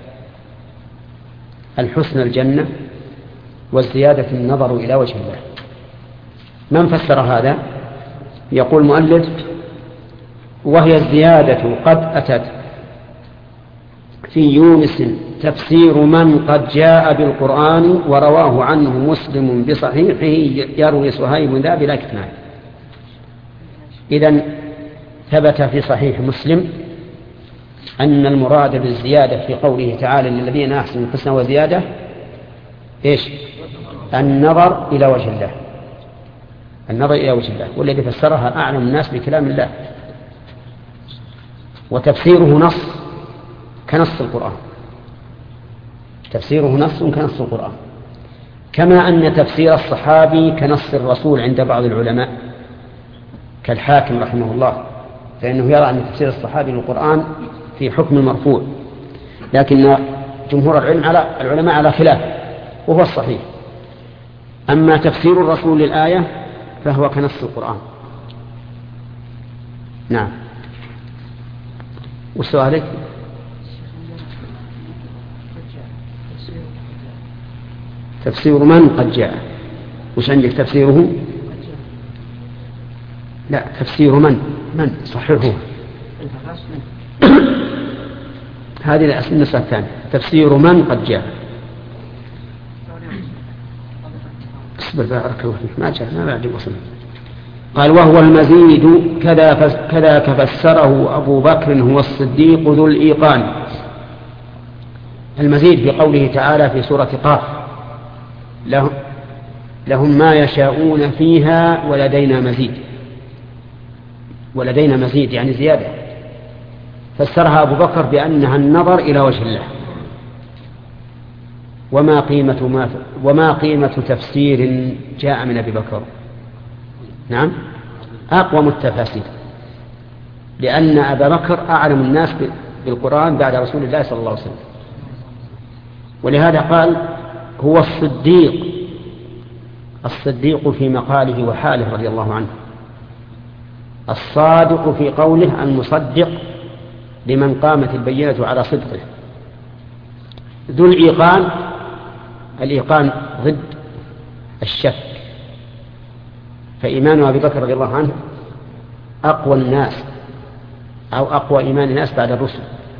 الحسنى الجنة والزيادة النظر إلى وجه الله. من فسر هذا؟ يقول المؤلف وهي الزيادة قد أتت في يونس تفسير من قد جاء بالقرآن ورواه عنه مسلم بصحيحه يروي صهيب ذا بلا كتمان. إذن ثبت في صحيح مسلم أن المراد بالزيادة في قوله تعالى للذين أحسنوا الحسنى وزيادة إيش؟ النظر إلى وجه الله. النظر إلى وجه الله، والذي فسرها أعلم الناس بكلام الله، وتفسيره نص كنص القرآن. تفسيره نص كنص القرآن، كما أن تفسير الصحابي كنص الرسول عند بعض العلماء كالحاكم رحمه الله، فإنه يرى أن تفسير الصحابي للقرآن في حكم المرفوع، لكن جمهور العلماء على خلاف، وهو الصحيح. أما تفسير الرسول للآية فهو كنص القرآن. نعم. وسؤالك؟ تفسير من قد جاء. وش عندك تفسيره؟ لا، تفسير من صحيحه. هذه النسخة الثانية، تفسير من قد جاء. اصبر بارك الله فيك، ما جاء، ما بعد وصل. قال وهو المزيد كذاك فسره أبو بكر هو الصديق ذو الإيقان. المزيد في قوله تعالى في سورة قاف لهم ما يشاءون فيها ولدينا مزيد. ولدينا مزيد يعني زيادة. فسرها أبو بكر بأنها النظر إلى وجه الله. وما قيمة تفسير جاء من أبي بكر؟ نعم، أقوم التفاسير، لأن أبا بكر أعلم الناس بالقرآن بعد رسول الله صلى الله عليه وسلم، ولهذا قال هو الصديق في مقاله وحاله رضي الله عنه. الصادق في قوله المصدق لمن قامت البينة على صدقه. ذو الإيقان ضد الشك، فإيمان أبي بكر رضي الله عنه أقوى الناس أو أقوى إيمان الناس بعد الرسل.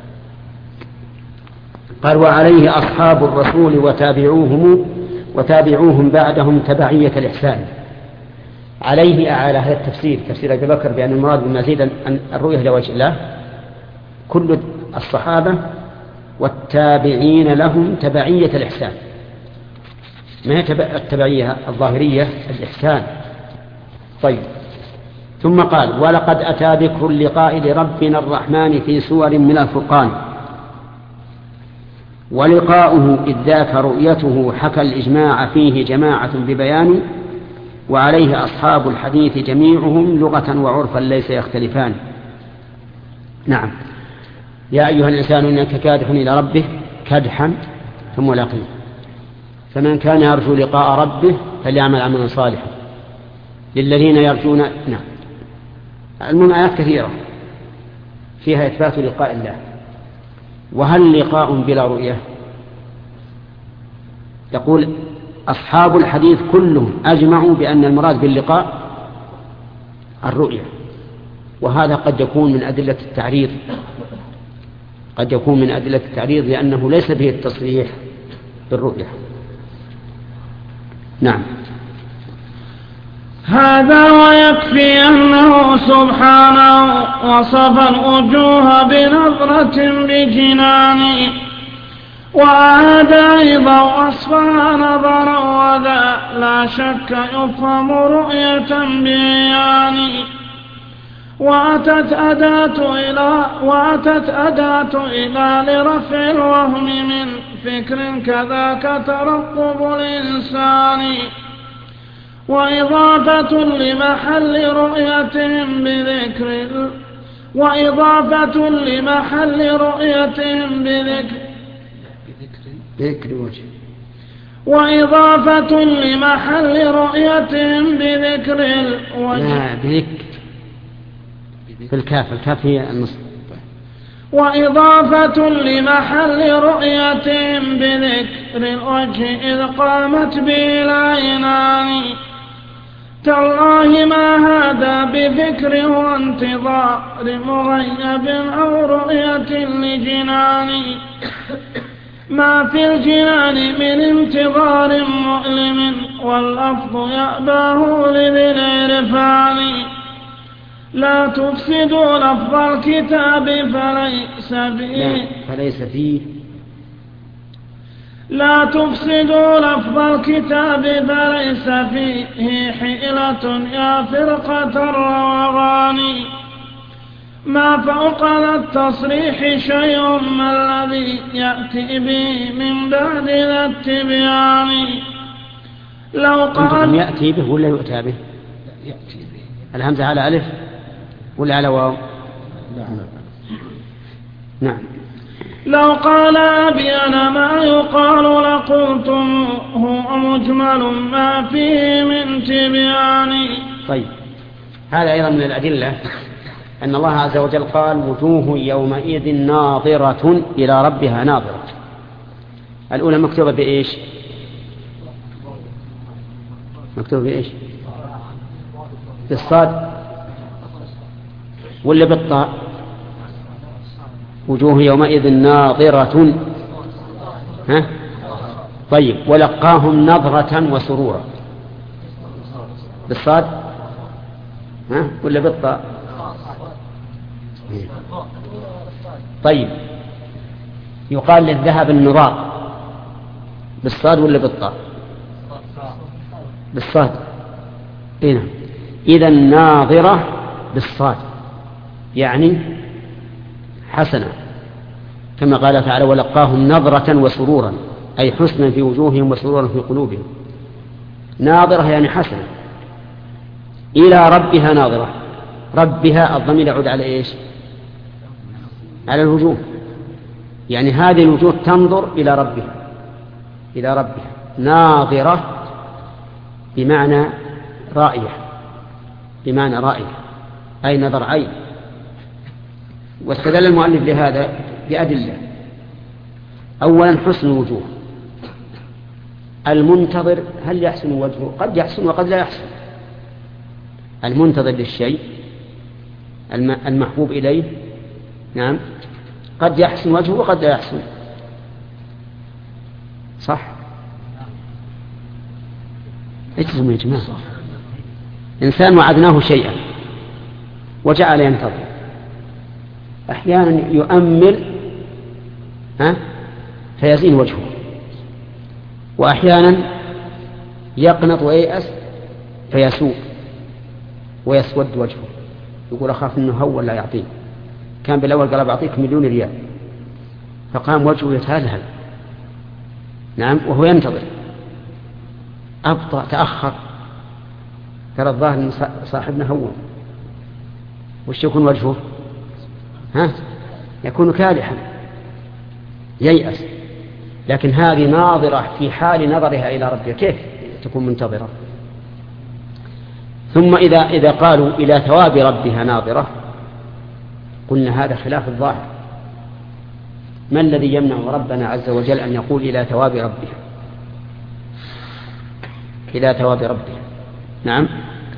قال وعليه أصحاب الرسول وتابعوهم بعدهم تبعية الإحسان. عليه على هذا التفسير، تفسير أبي بكر بأن المراد بالمزيد أن الرؤية لوجه الله كل الصحابة والتابعين لهم تبعية الإحسان، ما هي التبعية الظاهرية، الإحسان. طيب، ثم قال ولقد أتى ذكر اللقاء لربنا الرحمن في سور من الفرقان، ولقاؤه إذ ذاك رؤيته حكى الإجماع فيه جماعة ببيان، وعليه أصحاب الحديث جميعهم لغة وعرفا ليس يختلفان. نعم. يا أيها الإنسان إنك كادح إلى ربه كدحا فملاقيه، فمن كان يرجو لقاء ربه فليعمل عملا صالحا. للذين يرجون، نعم، المهم آيات كثيرة فيها إثبات لقاء الله. وهل لقاء بلا رؤية؟ يقول أصحاب الحديث كلهم أجمعوا بأن المراد باللقاء الرؤية، وهذا قد يكون من أدلة التعريض، لأنه ليس به التصريح بالرؤية. نعم. هذا ويكفي أنه سبحانه وصف الوجوه بنظرة بجنان، وأعاد أيضا وصفها نظرا، وذا لا شك يفهم رؤية بيان. وأتت أداة إلى لرفع الوهم من فكر كذاك ترقب الإنسان، وإضافة لمحل رؤيتهم بذكر الوجه. في الكاف هي النصب. وإضافة لمحل رؤيتهم بذكر الوجه إذ قامت به العينان. تالله ما هذا بفكر وانتظار مغيب أو رؤية لجنان، ما في الجنان من انتظار مؤلم، واللفظ يأباه لذي العرفان. لا تفسدوا لفظ الكتاب فليس فيه حيلة يا فرقة الروغان. ما فوق التصريح شيء ما الذي يأتي به من بعد ذا التبيان. لو قال يأتي به ولا يؤتى به؟ الهمزة على ألف ولا على واو؟ نعم. لو قال أبي أنا ما يقال لقلتم هو مجمل ما فيه من تبيان. طيب، هذا أيضا من الأدلة أن الله عز وجل قال وجوه يومئذ ناظرة إلى ربها ناظرة. الأولى مكتوبة بإيش؟ بالصاد ولا بالطاء؟ وجوه يومئذ ناظرة. طيب، ولقاهم نظرة وسرورا بالصاد ولا بالطاء؟ طيب، يقال للذهب النظار بالصاد ولا بالطاء؟ بالصاد. نعم. إذا الناظرة بالصاد يعني حسنة، كما قال تعالى ولقاهم نظرة وسرورا، أي حسنا في وجوههم وسرورا في قلوبهم. ناظرة يعني حسنة. إلى ربها ناظرة، ربها الضمير يعود على إيش؟ على الوجوه، يعني هذه الوجوه تنظر إلى ربها. ناظرة بمعنى رائية، أي نظر عين. واستدل المؤلف لهذا بأدلة. أولا حسن الوجوه، المنتظر هل يحسن وجهه؟ قد يحسن وقد لا يحسن. المنتظر للشيء المحبوب إليه نعم قد يحسن وجهه وقد لا يحسن، صح؟ اجزموا يا جماعة. إنسان وعدناه شيئا وجعل ينتظر، أحيانا يؤمل فيزين وجهه، وأحيانا يقنط وييأس فيسوء ويسود وجهه، يقول أخاف أنه هو لا يعطيه. كان بالأول قال بعطيك 1,000,000 ريال، فقام وجهه يتهلهل نعم وهو ينتظر، أبطأ تأخر، ترى الظاهر صاحبنا هو وش يكون وجهه؟ يكون كالحا ييأس. لكن هذه ناظرة في حال نظرها إلى ربها، كيف تكون منتظرة؟ ثم إذا قالوا إلى ثواب ربها ناظرة قلنا هذا خلاف الظاهر. ما الذي يمنع ربنا عز وجل أن يقول إلى ثواب ربها؟ إلى ثواب ربها نعم.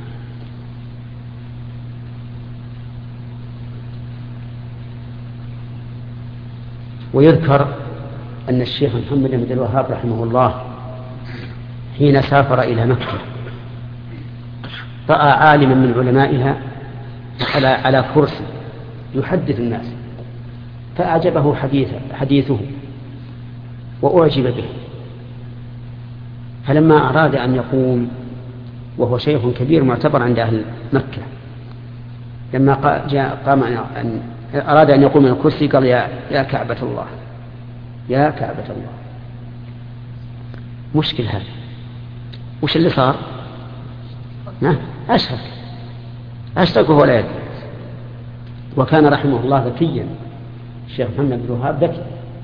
ويذكر أن الشيخ محمد بن عبد الوهاب رحمه الله حين سافر إلى مكة رأى عالما من علمائها على كرسي يحدث الناس، فأعجبه حديثه وأعجب به، فلما أراد أن يقوم وهو شيخ كبير معتبر عند أهل مكة، لما قام أراد أن يقوم من الكرسي قال يا كعبة الله يا كعبة الله. مشكل هذا. وش اللي صار؟ أشرك وهو لا يدري. وكان رحمه الله ذكيا، الشيخ محمد بن الوهاب ذكي،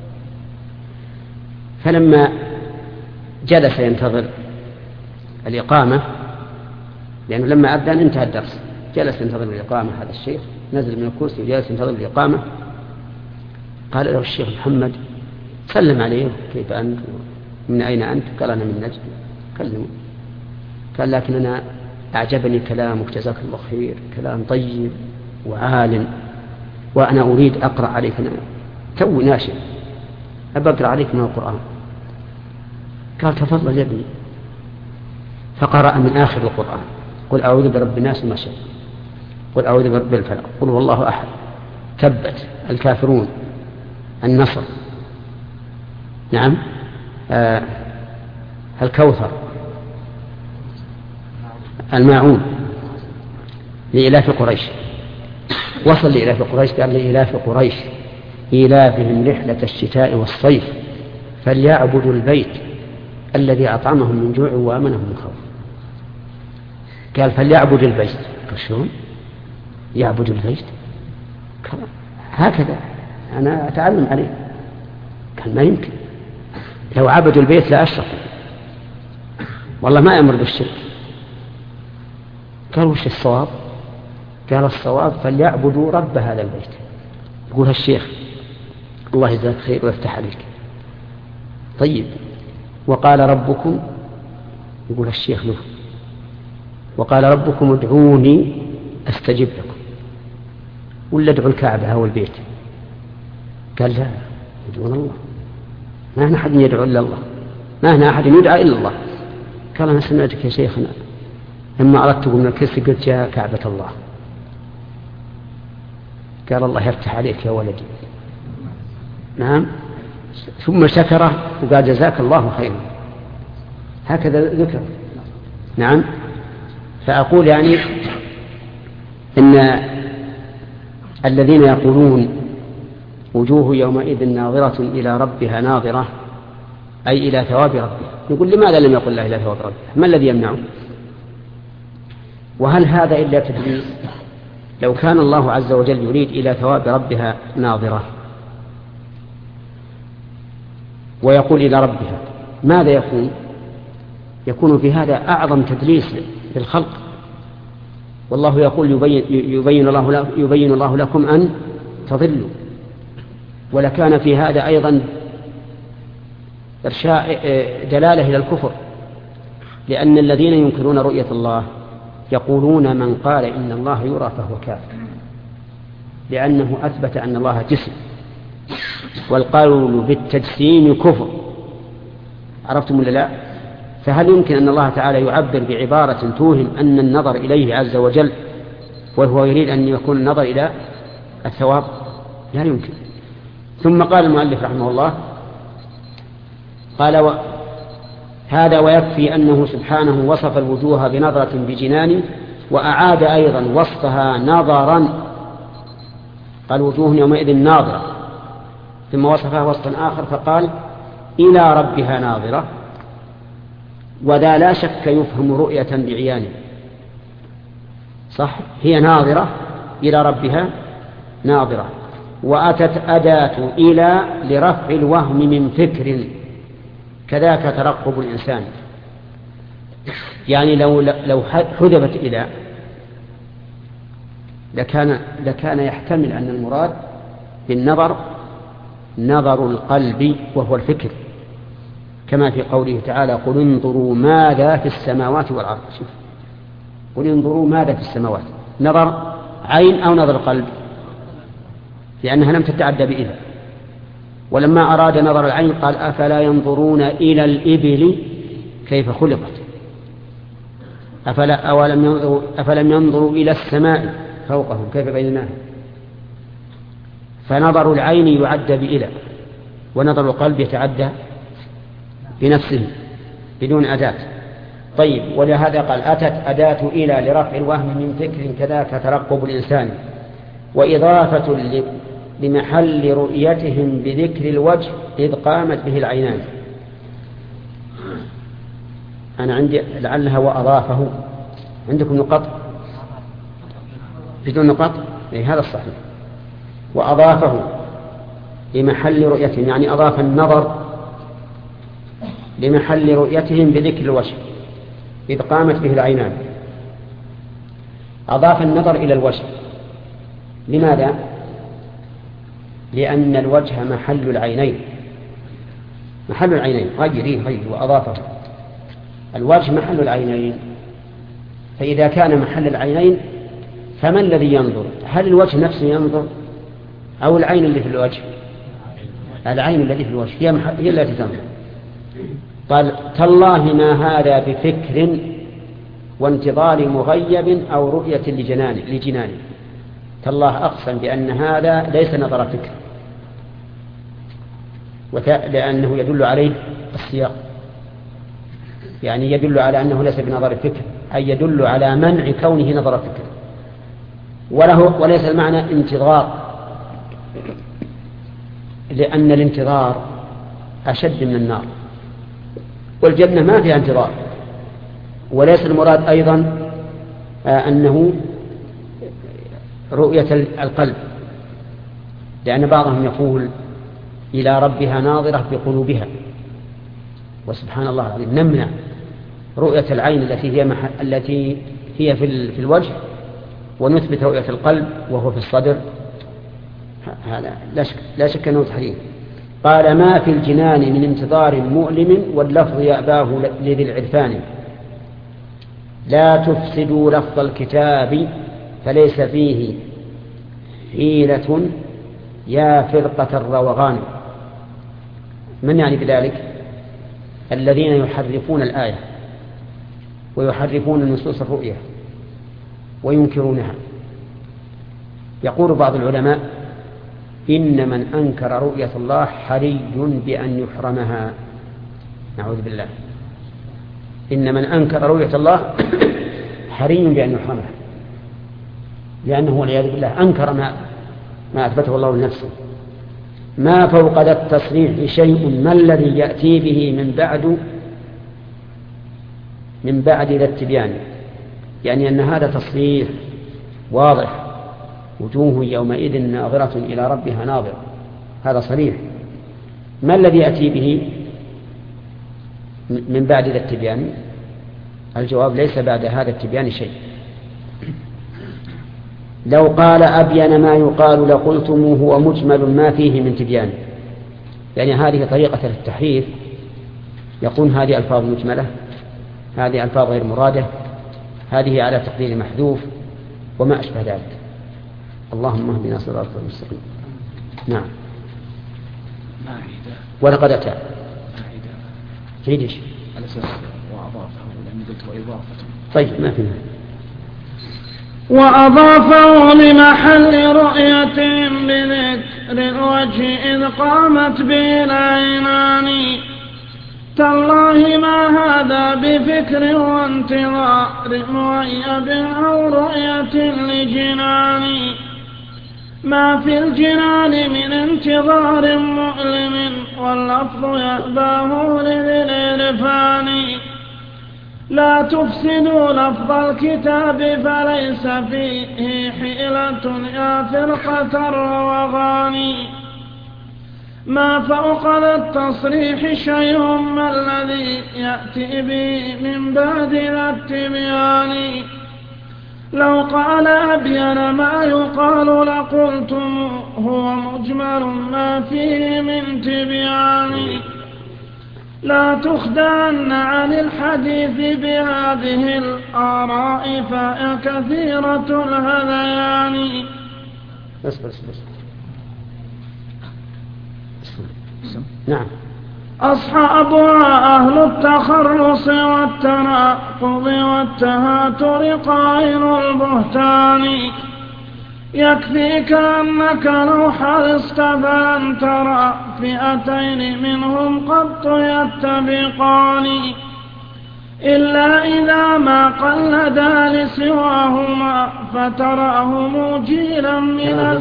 فلما جلس ينتظر الإقامة، لأنه لما أذن انتهى الدرس، جلس ينتظر الإقامة. هذا الشيخ نزل من الكرسي وجلس ينتظر الإقامة. قال له الشيخ محمد سلم عليه، كيف أنت؟ من أين أنت؟ قال أنا من نجد. كلمه. قال لكن أنا أعجبني كلامك جزاك الله خير، كلام طيب وعال، وأنا أريد أقرأ عليك، أنا توي ناشئ أبى أقرأ عليك من القرآن. قال تفضل يا ابني. فقرأ من آخر القرآن قل أعوذ برب الناس ما شاء، قل أعوذ برب الفلق، قل والله أحد، تبت، الكافرون، النصر نعم، الكوثر، الماعون، لإلاف قريش. وصل لإلاف قريش قال لإلاف قريش إلافهم رحلة الشتاء والصيف فليعبدوا البيت الذي أطعمهم من جوع وآمنهم من خوف. قال فليعبد البيت. شلون يعبد البيت؟ هكذا أنا أتعلم عليه. قال ما يمكن، لو عبدوا البيت لا أشركوا، والله ما يأمر بالشرك. قال وش الصواب؟ قال الصواب فليعبدوا رب هذا البيت. يقول الشيخ الله يجزاك خير ويفتح عليك. طيب وقال ربكم، يقول الشيخ له وقال ربكم ادعوني أستجب لكم، ولا ادعوا الكعبة أو البيت؟ قال لا، يدعون الله، ما هنا أحد يدعو إلا الله، ما هنا أحد يدعى إلا الله. قال أنا سمعتك يا شيخنا لما أردت من الكرسي قلت يا كعبة الله. قال الله يفتح عليك يا ولدي. نعم. ثم شكره وقال جزاك الله خيرا. هكذا ذكر. نعم. فأقول يعني إن الذين يقولون وجوه يومئذ ناظرة إلى ربها ناظرة أي إلى ثواب ربها، يقول لماذا لم يقل الله إلى ثواب ربها؟ ما الذي يمنعه؟ وهل هذا إلا تدليس؟ لو كان الله عز وجل يريد إلى ثواب ربها ناظرة ويقول إلى ربها، ماذا يكون؟ يكون في هذا أعظم تدليس للخلق، والله يقول يبين الله لكم أن تضلوا. ولكان في هذا أيضا دلالة إلى الكفر، لأن الذين ينكرون رؤية الله يقولون من قال إن الله يرى فهو كافر، لأنه أثبت أن الله جسم، والقول بالتجسيم كفر. عرفتم ولا لا؟ فهل يمكن أن الله تعالى يعبر بعبارة توهم أن النظر إليه عز وجل وهو يريد أن يكون النظر إلى الثواب؟ لا يمكن. ثم قال المؤلف رحمه الله قال هذا ويكفي أنه سبحانه وصف الوجوه بنظرة بجنان، وأعاد أيضا وصفها نظرا، قال وجوه يومئذ ناظرة، ثم وصفها وصفا آخر فقال إلى ربها ناظرة، وذا لا شك يفهم رؤية بعيانه. صح، هي ناظرة إلى ربها ناظرة. وأتت أداة إلى لرفع الوهم من فكر، كذاك ترقب الإنسان. يعني لو حذفت إلى لكان يحتمل أن المراد بالنظر نظر القلب وهو الفكر، كما في قوله تعالى قل انظروا ماذا في السماوات والأرض. شوف، قل انظروا ماذا في السماوات، نظر عين أو نظر قلب، لأنها لم تتعدى بإذن. ولما أراد نظر العين قال أفلا ينظرون إلى الإبل كيف خلقت، أفلم ينظروا إلى السماء فوقهم كيف بيناها. فنظر العين يعد بإلى، ونظر القلب يتعدى بنفسه بدون أداة. طيب، ولهذا قال أتت أداة إلى لرفع الوهم من فكر كذاك ترقب الإنسان، وإضافة لمحل رؤيتهم بذكر الوجه إذ قامت به العينان. أنا عندي لعلها وأضافه، عندكم نقط بدون نقط؟ هذا الصحيح. وأضافه لمحل رؤيتهم، يعني أضاف النظر لمحل رؤيتهم بذكر الوجه إذ قامت به العينان. أضاف النظر إلى الوجه، لماذا؟ لأن الوجه محل العينين، غير وأضافه. الوجه محل العينين، فإذا كان محل العينين فما الذي ينظر؟ هل الوجه نفسه ينظر أو العين اللي في الوجه؟ العين التي في الوجه هي التي تنظر. قال تالله ما هذا بفكر وانتظار مغيب أو رؤية لجنان. تالله أقسم بأن هذا ليس نظر فكر، لأنه يدل عليه السياق، يعني يدل على أنه ليس بنظر فكر، أي يدل على منع كونه نظر فكر. وليس المعنى انتظار، لأن الانتظار أشد من النار، والجنة ما فيها انتظار. وليس المراد أيضا أنه رؤية القلب، لأن بعضهم يقول إلى ربها ناظرة بقلوبها، وسبحان الله العظيم نمنع رؤية العين التي هي في الوجه، ونثبت رؤية القلب وهو في الصدر. هذا لا شك أنه تحريم. قال ما في الجنان من انتظار مؤلم، واللفظ يأباه لذي العرفان. لا تفسدوا لفظ الكتاب فليس فيه حيلة يا فرقة الروغان. من يعني بذلك؟ الذين يحرفون الآية ويحرفون نصوص الرؤية وينكرونها. يقول بعض العلماء إن من أنكر رؤية الله حري بأن يحرمها، نعوذ بالله. إن من أنكر رؤية الله حري بأن يحرمها، لأنه والعياذ بالله أنكر ما أثبته الله لنفسه. ما فوق ذا التصريح شيء، ما الذي يأتي به من بعد ذا التبيان، يعني أن هذا تصريح واضح، وجوه يومئذ ناظرة إلى ربها ناظرة، هذا صريح. ما الذي يأتي به من بعد ذا التبيان؟ الجواب ليس بعد هذا التبيان شيء. لو قال أبين ما يقال لقلتموه ومجمل ما فيه من تبيان. يعني هذه طريقة التحريف، يقول هذه ألفاظ مجملة، هذه ألفاظ غير مرادة، هذه على تقدير محذوف وما أشبه ذلك. اللهم اهدنا صراطك المستقيم. نعم. ولقد أتى عيدش على أساس وأضافه لأني قلت وإضافته. طيب ما فيها. وأضافه لمحل رؤيتهم بذكر الوجه إذ قامت به العينان. تالله ما هذا بفكر وانتظار مؤيب أو رؤية لجنان. ما في الجنان من انتظار مؤلم واللفظ يأباه لذي العرفان. لا تفسدوا لفظ الكتاب فليس فيه حيلة يا فرقة الروغان. ما فوق ذا التصريح شيء ما الذي يأتي به من بعد ذا التبيان. لو قال أبين ما يقال لقلتم هو مجمل ما فيه من تبيان. لا تخدعن عن الحديث بهذه الآراء فهي كثيرة الهذيان. بس. نعم. أصحابها أهل التخرص والتناقض والتهاتر قائل البهتان. يكفيك أنك لو حرصت فلن ترى فئتين منهم قط يتبقان إلا إذا ما قلدا لسواهما فتراه موجيلا من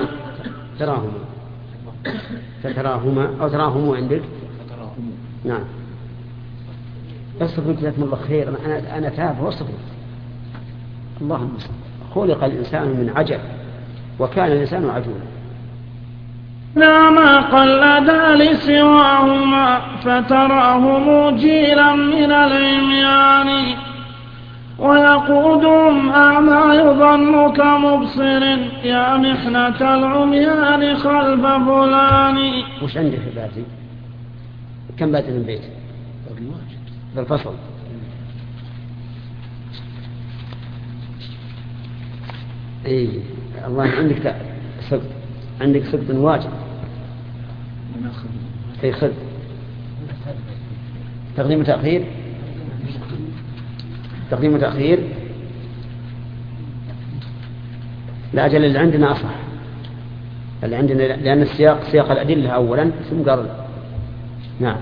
فتراهما أو تراهم عندك. نعم. اصبر جزاكم الله خير. أنا تافه واصبر. اللهم خلق الإنسان من عجل وكان الإنسان عجولا. لا ما قلدا لسواهما فتراه موجيلا من العميان. ويقودهم أعمى يظن كمبصر يا محنة العميان خلف فلان. وش عندك في باتي؟ كم بات من بيت؟ بالفصل. اي الله عندك سبت، عندك سبت واجب. اي خذ تقديم وتأخير. تقديم وتأخير لا أجل اللي عندنا أصح، اللي عندنا لأن السياق سياق الأدلة أولا ثم قال. نعم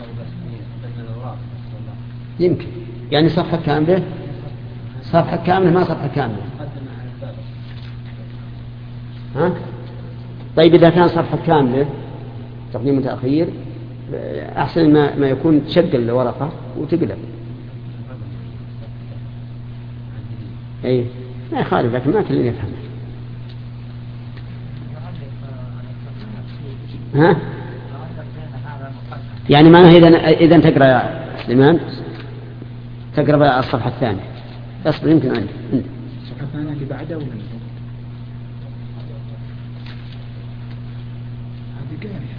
يمكن يعني صفحة كاملة، صفحة كاملة ما صفحة كاملة. ها؟ طيب إذا كان صفحة كاملة تقديم وتأخير أحسن ما يكون تشقل الورقة وتقلب. أي ما يخالف لكن ما كل يفهم. ها؟ يعني معناه إذا تقرأ يا سليمان تقرأ الصفحة الثانية. اصبر يمكن عندي الصفحة الثانية اللي بعدها ولا هذه قارية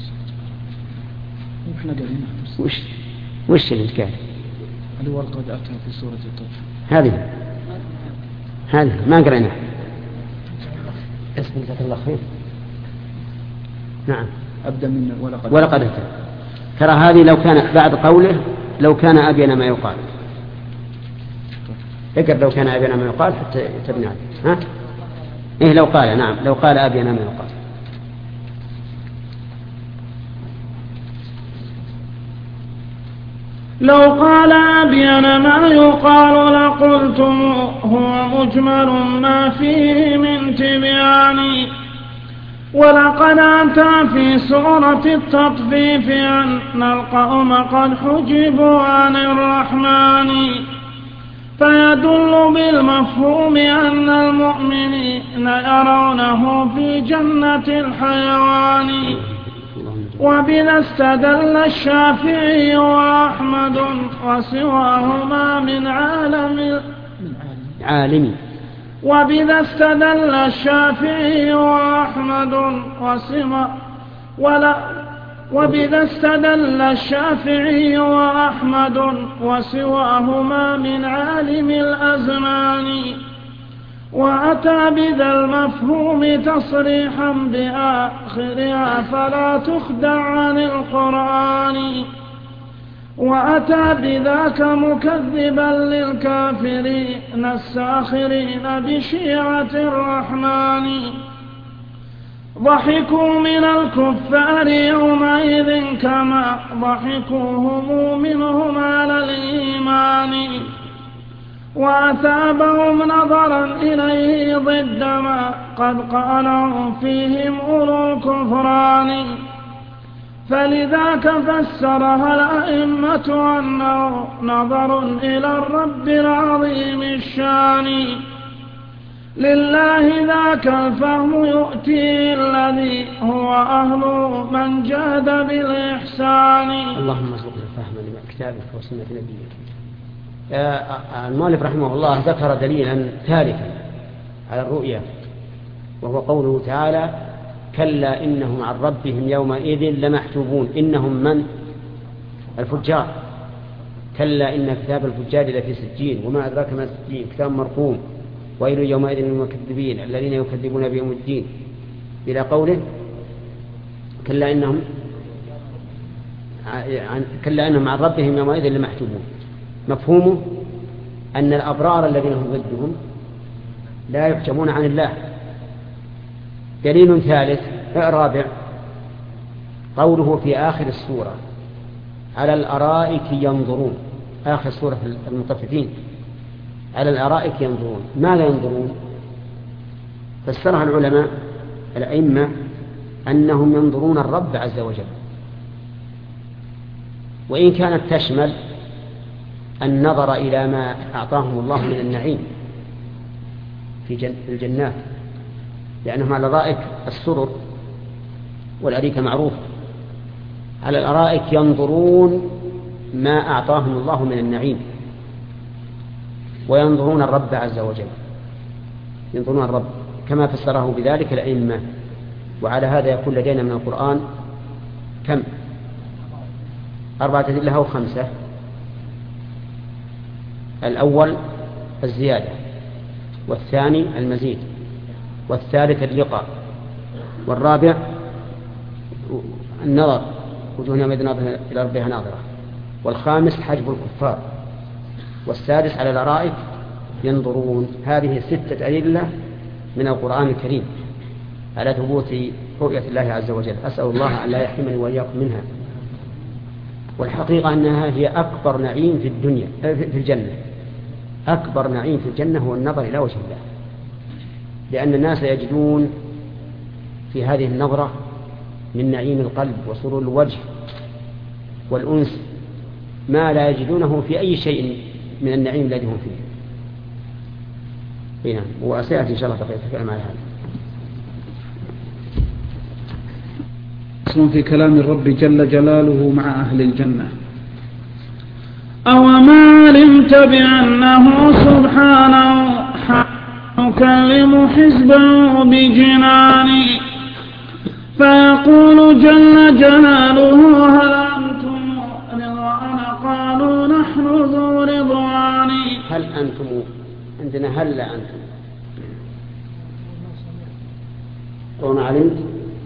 وإحنا قارينها. وش اللي قاري؟ اللي ولقد أتى في سورة الطرف. هذه ما قرأناها. اسم جزاك الله خير. نعم أبدأ من ولقد أتى. ترى هذه لو كان بعد قوله لو كان أبين ما يقال. اقرأ لو كان أبين ما يقال حتى تبني عليه. ها؟ إيه لو قال. نعم لو قال أبين ما يقال. لو قال أبين ما يقال لقلتم هو مجمل ما فيه من تبيان. ولقد أتى في سورة التطفيف أن القوم قد حجبوا عن الرحمن. فيدل بالمفهوم أن المؤمنين يرونه في جنة الحيوان. وبذا استدل الشافعي وأحمد وسواهما من عالم وبذا استدل الشافعي وأحمد وسواهما من عالم الأزمان، وأتى بذا المفهوم تصريحا بآخرها فلا تخدع عن القرآن، وأتى بذاك مكذبا للكافرين الساخرين بشيعة الرحمن. ضحكوا من الكفار يومئذ كما ضحكوهم منهم على الإيمان، وأثابهم نظرا إليه ضد ما قد قالوا فيهم أولو الكفران. فلذاك فسرها الأئمة أنه نظر إلى الرب العظيم الشان، لله ذاك الفهم يؤتي الذي هو أهل من جاد بالإحسان. اللهم ارزقنا الفهم لما كتابك وسنة نبيك. المؤلف رحمه الله ذكر دليلا ثالثا على الرؤيا، وهو قوله تعالى: كلا إنهم عن ربهم يومئذ لمحجوبون. إنهم من؟ الفجار. كلا إن كتاب الفجار لفي سجين، وما أدراك ما سجين، كتاب مرقوم، ويل يومئذ للمكذبين الذين يكذبون بيوم الدين، إلى قوله: كلا إنهم عن ربهم يومئذ لمحجوبون. مفهومه أن الأبرار الذين هم ضدهم لا يحجبون عن الله. دليل ثالث رابع قوله في آخر السورة: على الأرائك ينظرون. آخر سورة المطففين: على الأرائك ينظرون. ماذا ينظرون؟ فسرها العلماء الأئمة أنهم ينظرون الرب عز وجل، وإن كانت تشمل النظر إلى ما أعطاهم الله من النعيم في الجنات، لأنهم على الأرائك السرر والأريكة معروف. على الأرائك ينظرون ما أعطاهم الله من النعيم، وينظرون الرب عز وجل، ينظرون الرب كما فسره بذلك الأئمة. وعلى هذا يكون لدينا من القرآن كم؟ 4 أدلة أو 5. الأول الزيادة، والثاني المزيد، والثالث اللقاء، والرابع النظر، وجوه يومئذ ناظرة إلى ربها ناظرة، والخامس حجب الكفار، والسادس على الأرائك ينظرون. هذه 6 أدلة من القرآن الكريم على ثبوت رؤية الله عز وجل. أسأل الله أن لا يحرمني وإياكم منها. والحقيقة أنها هي أكبر نعيم في الدنيا، في الجنة. أكبر نعيم في الجنة هو النظر إلى وجه الله، لأن الناس يجدون في هذه النظرة من نعيم القلب وسرور الوجه والأنس ما لا يجدونه في أي شيء من النعيم الذي هم فيه. نعم، وسيأتي إن شاء الله بقية الكلام على هذا. أصل في كلام الرب جل جلاله مع أهل الجنة. أوما علمت بأنه سبحانه يكلم حزبه بجنان، فيقول جل جلاله: هل أنتم رضوان؟ قالوا نحن ذو رضوان. هل أنتم؟ عندنا هل أنتم. وما علمت.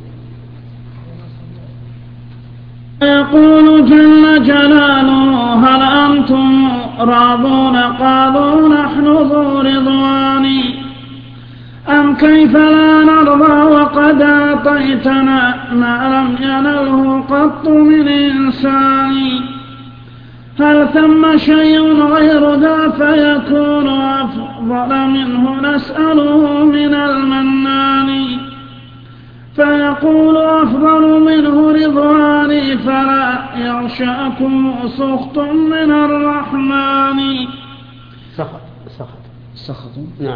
يقول جل جلاله: هل أنتم راضون؟ قالوا نحن ذو رضوان. أم كيف لا نرضى وقد أعطيتنا ما لم ينله قط من إنسان؟ هل ثم شيء غير ذا فيكون أفضل منه؟ نسأله من المنان. فيقول: أفضل منه رضواني فلا يغشاكم سخط من الرحمن. سخط. نعم.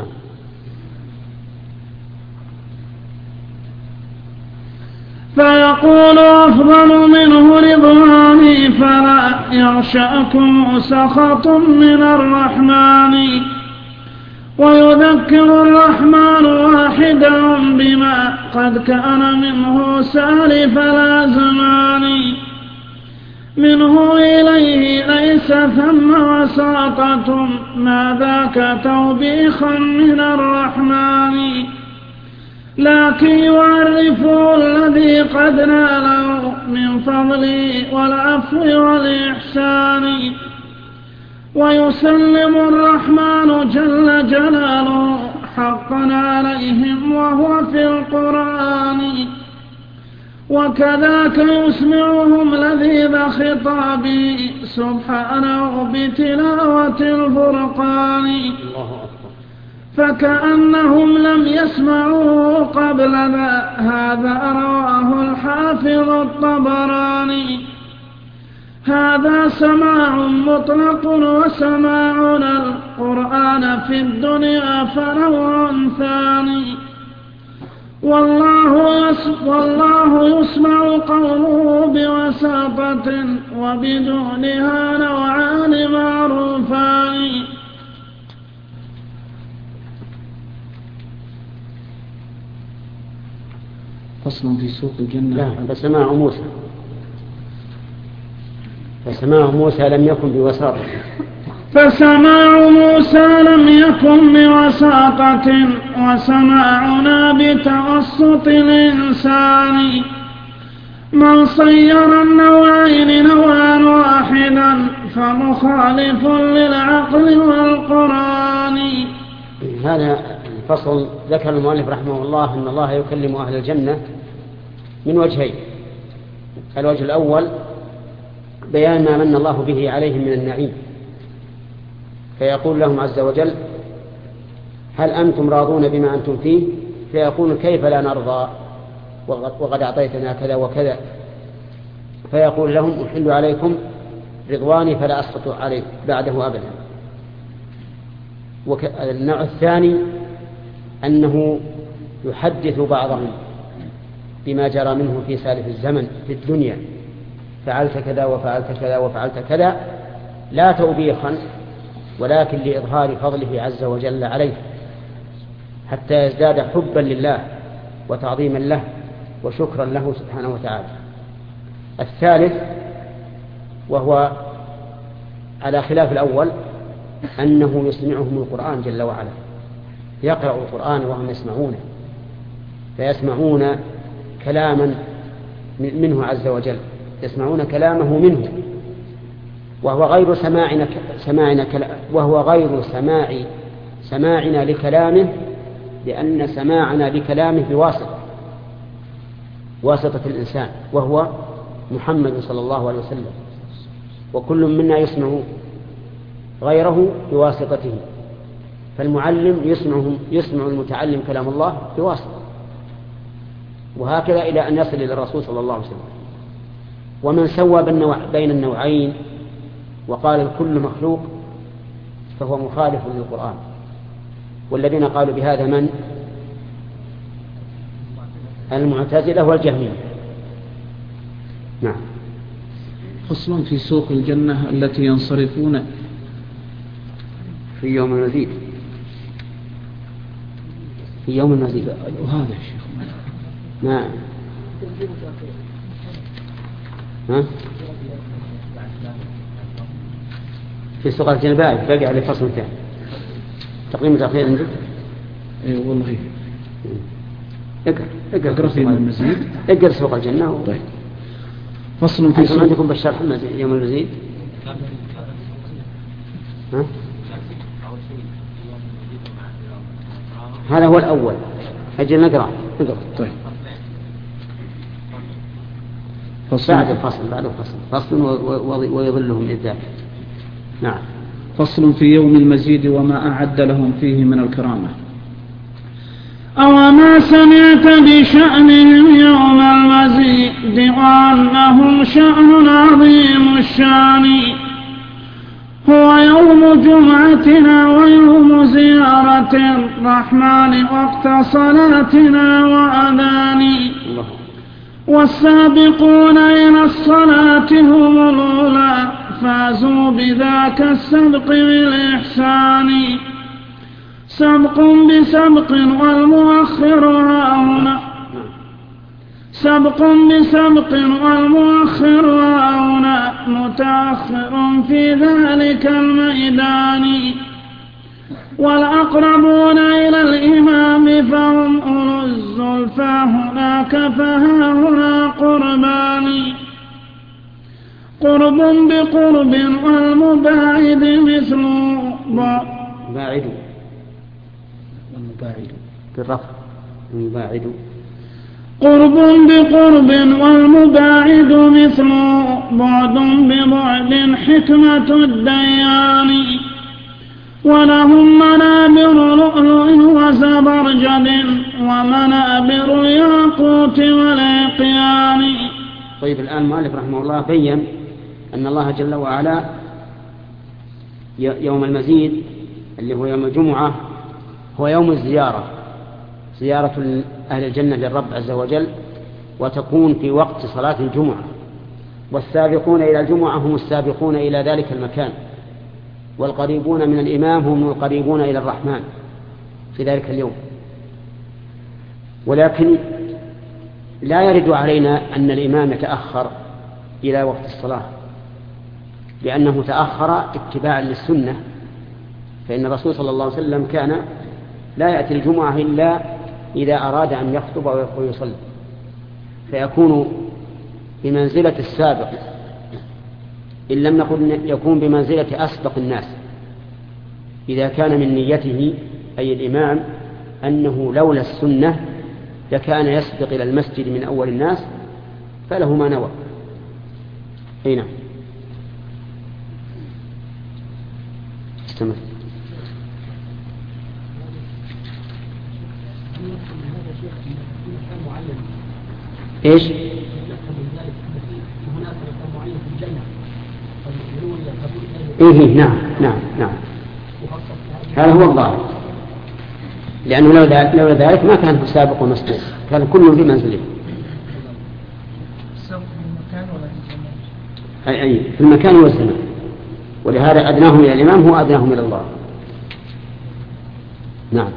فيقول: أفضل منه رضواني فلا يغشاكم سخط من الرحمن. ويذكر الرحمن واحدا بما قد كان منه سالف الأزمان، منه إليه ليس ثم وساطة، ما ذاك توبيخا من الرحمن، لكن يعرف الذي قد ناله من فضله والعفو والإحسان، ويسلم الرحمن جل جلاله حقا عليهم وهو في القرآن، وكذاك يسمعهم لذيذ خطابه سبحانه بتلاوة الفرقان، فكأنهم لم يسمعوه قبل هذا رواه الحافظ الطبراني. هذا سماع مطلق، وسماعنا القرآن في الدنيا فنوع ثاني، والله يسمع قوله بوساطة، وبدونها نوعان معروفان. فصل في سوق الجنة. لا، فسماع موسى، فسماع موسى لم يكن بوساطة، فسماع موسى لم يكن بوساطة، وسماعنا بتوسط الإنسان، من صير النوعين نوعا واحدا فمخالف للعقل والقرآن. هذا الفصل ذكر المؤلف رحمه الله أن الله يكلم أهل الجنة من وجهين. الوجه الأول بيان ما من الله به عليهم من النعيم، فيقول لهم عز وجل: هل أنتم راضون بما أنتم فيه؟ فيقول: كيف لا نرضى وقد أعطيتنا كذا وكذا. فيقول لهم: أحل عليكم رضواني فلا أسخط عليكم بعده أبدا. النوع الثاني أنه يحدث بعضهم بما جرى منه في سالف الزمن في الدنيا: فعلت كذا وفعلت كذا وفعلت كذا، لا توبيخا ولكن لإظهار فضله عز وجل عليه، حتى يزداد حبا لله وتعظيما له وشكرا له سبحانه وتعالى. الثالث وهو على خلاف الأول أنه يسمعهم القرآن جل وعلا، يقرأ القرآن وهم يسمعونه، فيسمعون كلاما منه عز وجل، يسمعون كلامه منه، وهو غير سماعنا لكلامه، لأن سماعنا لكلامه بواسطة الإنسان وهو محمد صلى الله عليه وسلم، وكل منا يسمع غيره بواسطته، فالمعلم يسمع المتعلم كلام الله بواسطة، وهكذا إلى أن يصل إلى الرسول صلى الله عليه وسلم. ومن سوى بين النوعين وقال الكل مخلوق فهو مخالف للقرآن، والذين قالوا بهذا من المعتزلة والجهمية. نعم. فصل في سوق الجنة التي ينصرفون في يوم المزيد، في يوم المزيد. وهذا يا شيخ نعم. ها؟ في سوق الجنة باقي على فصل ثاني تقييم تأخير عندك. اي والله. اقرأ في المزيد، اقرأ سوق الجنة. طيب. فصل في سوق. عندكم بالشرح يوم المزيد. ها؟ هذا هو الأول. أجل نقرأ. طيب. بعد الفصل فصل ويظلهم إذا. نعم. فصل في يوم المزيد وما أعد لهم فيه من الكرامة. أوما سمعت بشأنهم يوم المزيد وأنهم شأن عظيم الشان، هو يوم جمعتنا ويوم زيارة الرحمن وقت صلاتنا وأذان، والسابقون إلى الصلاة هم الأولى فازوا بذاك السبق بالإحسان، سبق بسبق والمؤخر هاهنا سبق بسبق والمؤخر هاهنا متأخر في ذلك الميدان والأقربون إلى الإمام فهم أولو الزلفى هناك فهاهنا قربان قرب بقرب والمباعد مثل باعد والمباعد بالرفع المباعد قرب بقرب والمباعد مثل بعد ببعد حكمة الديان ولهم منابر لؤلؤ وزبرجد ومنابر الياقوت والعقيان. طيب الآن المؤلف رحمه الله بين أن الله جل وعلا يوم المزيد اللي هو يوم الجمعة هو يوم الزيارة، زيارة أهل الجنة للرب عز وجل، وتكون في وقت صلاة الجمعة، والسابقون إلى الجمعة هم السابقون إلى ذلك المكان، والقريبون من الإمام هم القريبون إلى الرحمن في ذلك اليوم. ولكن لا يرد علينا أن الإمام يتأخر إلى وقت الصلاة، لأنه تأخر اتباعا للسنة، فإن الرسول صلى الله عليه وسلم كان لا يأتي الجمعة إلا إذا أراد أن يخطب ويصلي، فيكون بمنزلة السابق، إن لم نقل يكون بمنزلة أسبق الناس، إذا كان من نيته أي الإمام أنه لولا السنة لكان يسبق إلى المسجد من أول الناس، فله ما نوى. أي نعم. استمر. إيش؟ إيه نعم نعم نعم، هذا هو الظاهر، لأنه لولا ذلك ما كان سابق ومسبوق، كان كل في منزله. أي في المكان والزمان، ولهذا أدناهم إلى الإمام هو أدناهم إلى الله. نعم.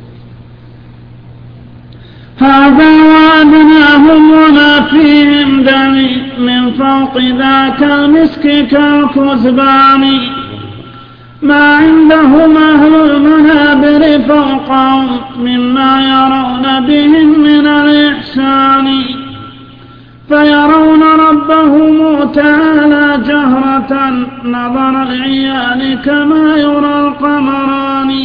هذا وأدناهم وما فيهم دمي من فوق ذاك المسك كالكثبان ما عندهم أهل المنابر فوقهم مما يرون بهم من الإحسان فيرون ربهم تعالى جهرة نظر العيان كما يرى القمران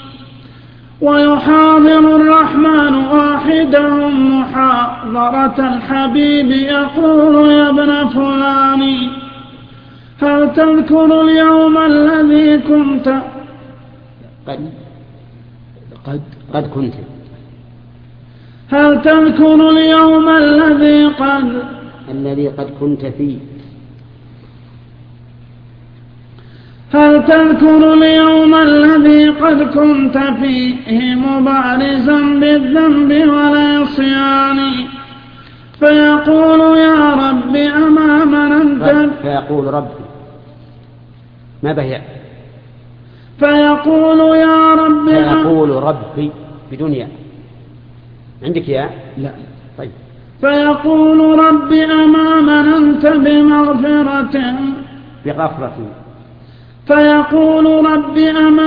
ويحاضر الرحمن واحدهم محاضرة الحبيب يقول يا ابن فلان هل تذكر اليوم الذي كنت قد كنت هل تذكر اليوم الذي قد كنت فيه هل تذكر اليوم الذي قد كنت فيه مبارزا بالذنب والعصيان فيقول يا رب أما مننت فيقول رب ما بهي فيقول يا رب فيقول ربي بدنيا عندك يا لا طيب فيقول رب أما مننت بمغفرة بغفرة فيقول رب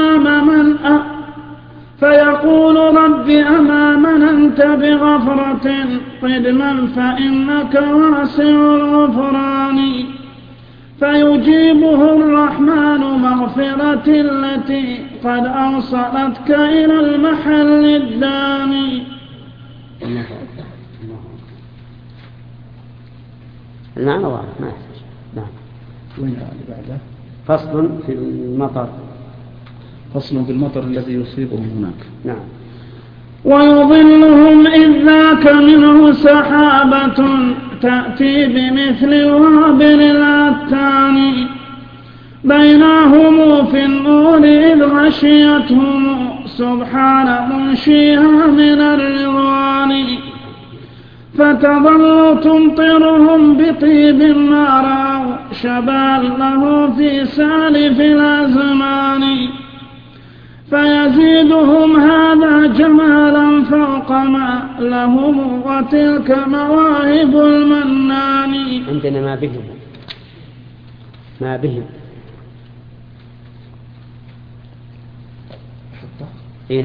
أما مننت بغفرة قدما فإنك واسع الغفران فيجيبه الرحمن مغفرة التي قد أوصلتك إلى المحل الداني. المعنى واضح ما يحتاج. نعم. وين اللي بعده؟ فصل في المطر. فصل في المطر الذي يصيبهم هناك. نعم. ويظلهم إذ ذاك منه سحابة تأتي بمثل وابل العتان بينهم في النور إذ غشيتهم سبحان منشيها من الرضوان فتظل تمطرهم بطيب ما رأوا شبال له في سالف الأزمان فيزيدهم هذا جمالا فوق ما لهم وتلك مواهب المنان. عندنا ما بهم إيه؟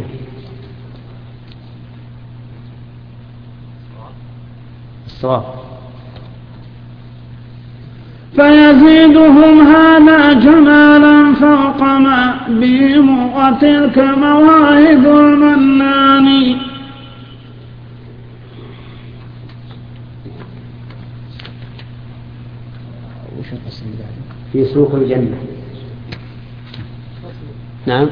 الصواب. فيزيدهم هذا جمالا فوق ما بهم وتلك مواهب المنان. في سوق الجنة. نعم.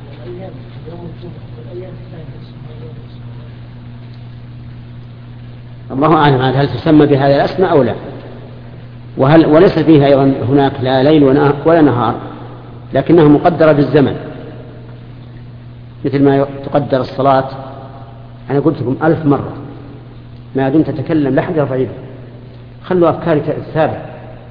الله أعلم هل تسمى بهذا الاسم أو لا، وليس فيها أيضا هناك لا ليل ولا نهار، لكنها مقدرة بالزمن، مثل ما تقدر الصلاة. أنا قلت لكم 1000 مرة ما دمت تتكلم لا حد يرفع يده، خلوا أفكارك ثابتة.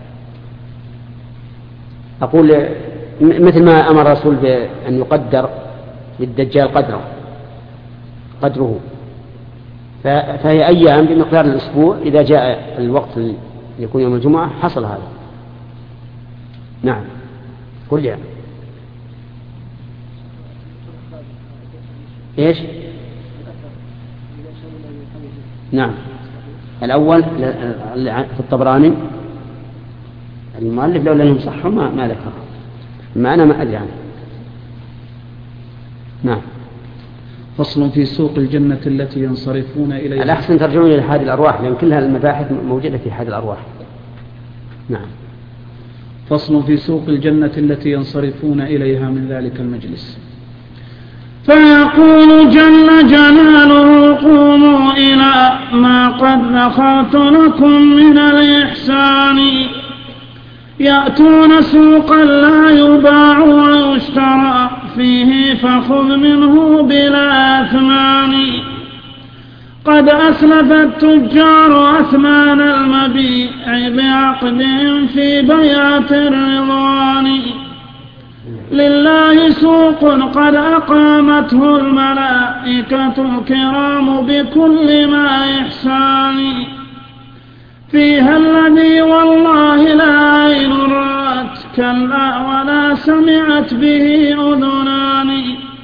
أقول مثل ما أمر الرسول بأن يقدر للدجال قدره، فهي أيام بمقدار الأسبوع، إذا جاء الوقت يكون يوم الجمعة حصل هذا. نعم قل لي إيش؟ نعم الأول في الطبراني المؤلف لولا أنهم صحوا ما ذكر، ما أنا ما أدري عنه. نعم. فصل في سوق الجنة التي ينصرفون إليها. الأحسن ترجعون إلى حاد الأرواح، لأن كل المباحث موجودة في حاد الأرواح. نعم. فصل في سوق الجنة التي ينصرفون إليها من ذلك المجلس. فيقول جل جلاله قوموا إلى ما قد ذكرت لكم من الإحسان. يأتون سوقا لا يباع ويشترى فيه فخذ منه بلا أثمان. قد أسلف التجار أثمان المبيع بعقدهم في بيعة الرضوان. لله سوق قد أقامته الملائكة الكرام بكل ما إحسان. فيها الذي والله لا عين رأت كلا ولا سمعت به أذنان.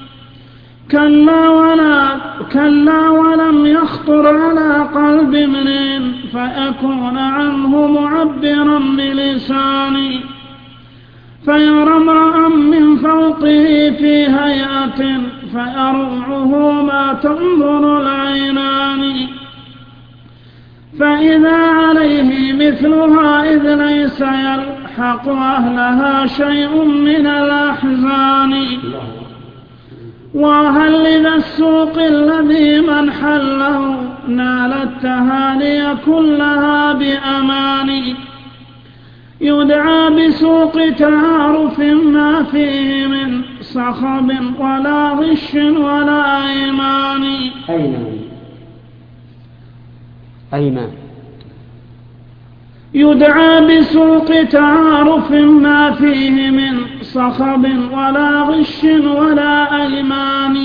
كلا ولم يخطر على قلب امرئ فأكون عنه معبرا بلساني. فيرى امرأ من فوقه في هيئة فيروعه ما تنظر العينان. فإذا عليه مثلها إذ ليس يلحق أهلها شيء من الأحزان. وهل لذا السوق الذي من حله نال التهاني كلها بأمان. يدعى بسوق تعارف ما فيه من صخب ولا غش ولا أيمان. يدعى بسوق تعارف ما فيه من صخب ولا غش ولا أيمان.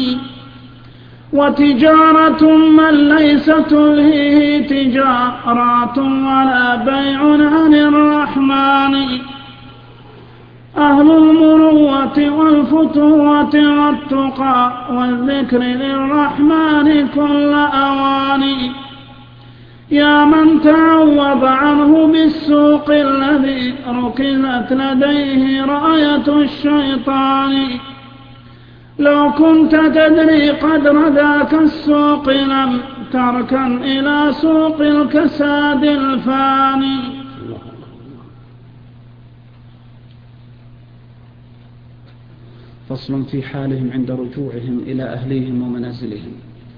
وتجارة من ليس تلهيه تجارات ولا بيع عن الرحمن. أهل المروة والفتوة والتقى والذكر للرحمن كل أوان. يا من تعوض عنه بالسوق الذي ركزت لديه راية الشيطان. لو كنت تدري قدر ذاك السوق لم تركن إلى سوق الكساد الفاني. فصل في حالهم عند رجوعهم إلى أهليهم ومنازلهم.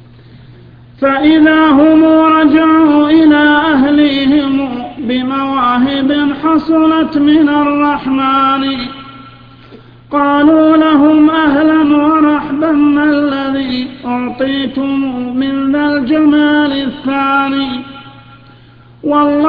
فإذا هم رجعوا إلى أهليهم بمواهب حصلت من الرحمن قالوا لهم أهلا ورحبا ما الذي أعطيتم من ذا الجمال الثاني.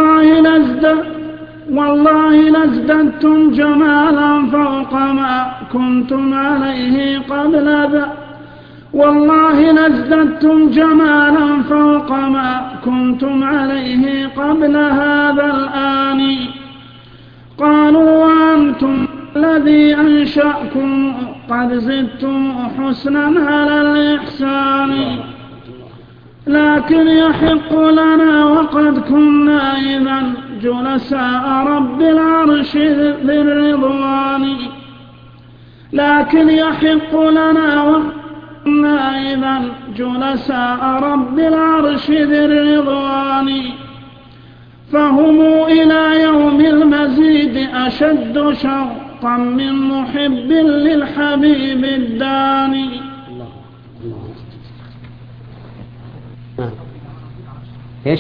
والله لازددتم جمالا فوق ما كنتم عليه قبل ذا والله لازددتم جمالا فوق ما كنتم عليه قبل هذا الآن. قالوا وأنتم الذي أنشأكم قد زدتم حسنا على الإحسان. لكن يحق لنا وقد كنا إذا جلساء رب العرش ذي الرضوان. لكن يحق لنا وقد كنا إذا جلساء رب العرش ذي الرضوان. فهم إلى يوم المزيد أشد شوقا من محب للحبيب الداني. ايش؟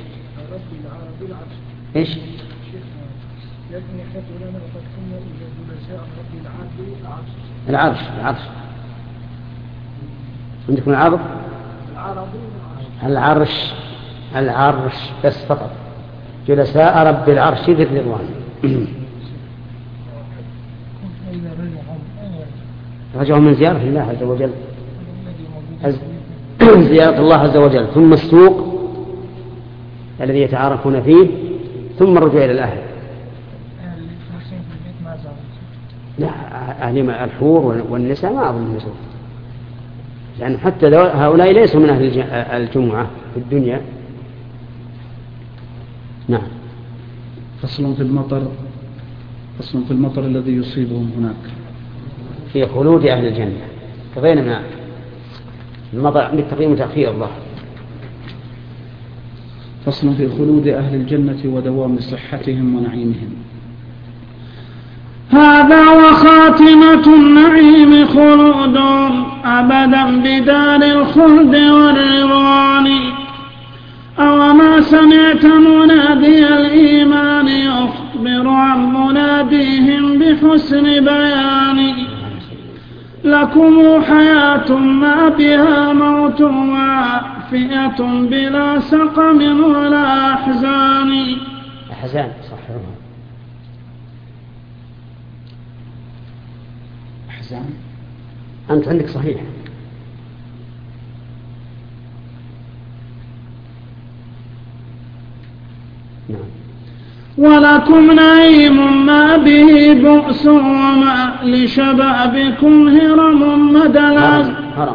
ايش؟ العرش عندكم العرض؟ العرش بس فقط. جلساء رب العرش ذي الرضوان. رجعوا من زيارة الله عز وجل، زيارة الله عز وجل، ثم السوق الذي يتعارفون فيه، ثم الرجوع إلى الأهل. لا، أهل الحور والنساء ما أظن يسوق، لأن حتى هؤلاء ليسوا من أهل الجمعة في الدنيا. نعم. فصل في المطر الذي يصيبهم هناك. في خلود أهل الجنة كبينما المطر بالتقديم وتأخير الله. فصل في خلود أهل الجنة ودوام صحتهم ونعيمهم. هذا وخاتمة النعيم خلود أبدا بدار الخلد والرضوان. أوما سمعت منادي الإيمان يخبر عن مناديهم بحسن بيان. لكم حياة ما بها موت وعافية بلا سقم ولا أحزان. أحزان صحيح. أحزان أنت عندك صحيح. نعم. ولكم نعيم ما به بؤس وما لشبابكم هرم مدلاز.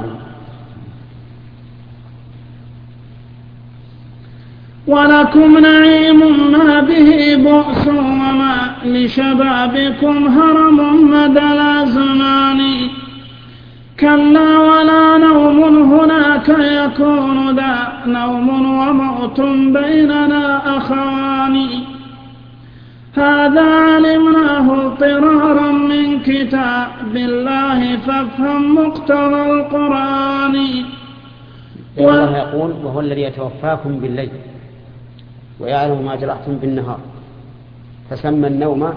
ولكم نعيم ما به بؤس وما لشبابكم هرم مدى زمان. كلا ولا نوم هناك يكون ذا نوم وموت بيننا أخوان. هذا علمناه اضطرارا من كتاب الله فافهم مقتضى القرآن. الله يقول وهو الذي يتوفاكم بالليل ويعلم ما جرحتم بالنهار، فسمى النوم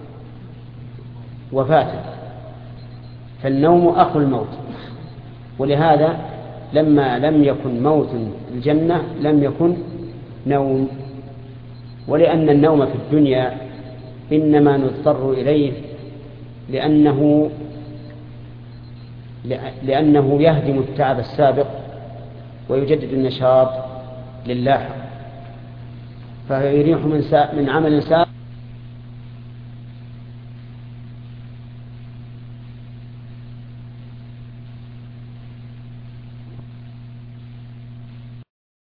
وفاة، فالنوم أخو الموت. ولهذا لما لم يكن موت الجنة لم يكن نوم، ولأن النوم في الدنيا إنما نضطر إليه لأنه يهدم التعب السابق ويجدد النشاط للاحق، فيريح من عمل سابق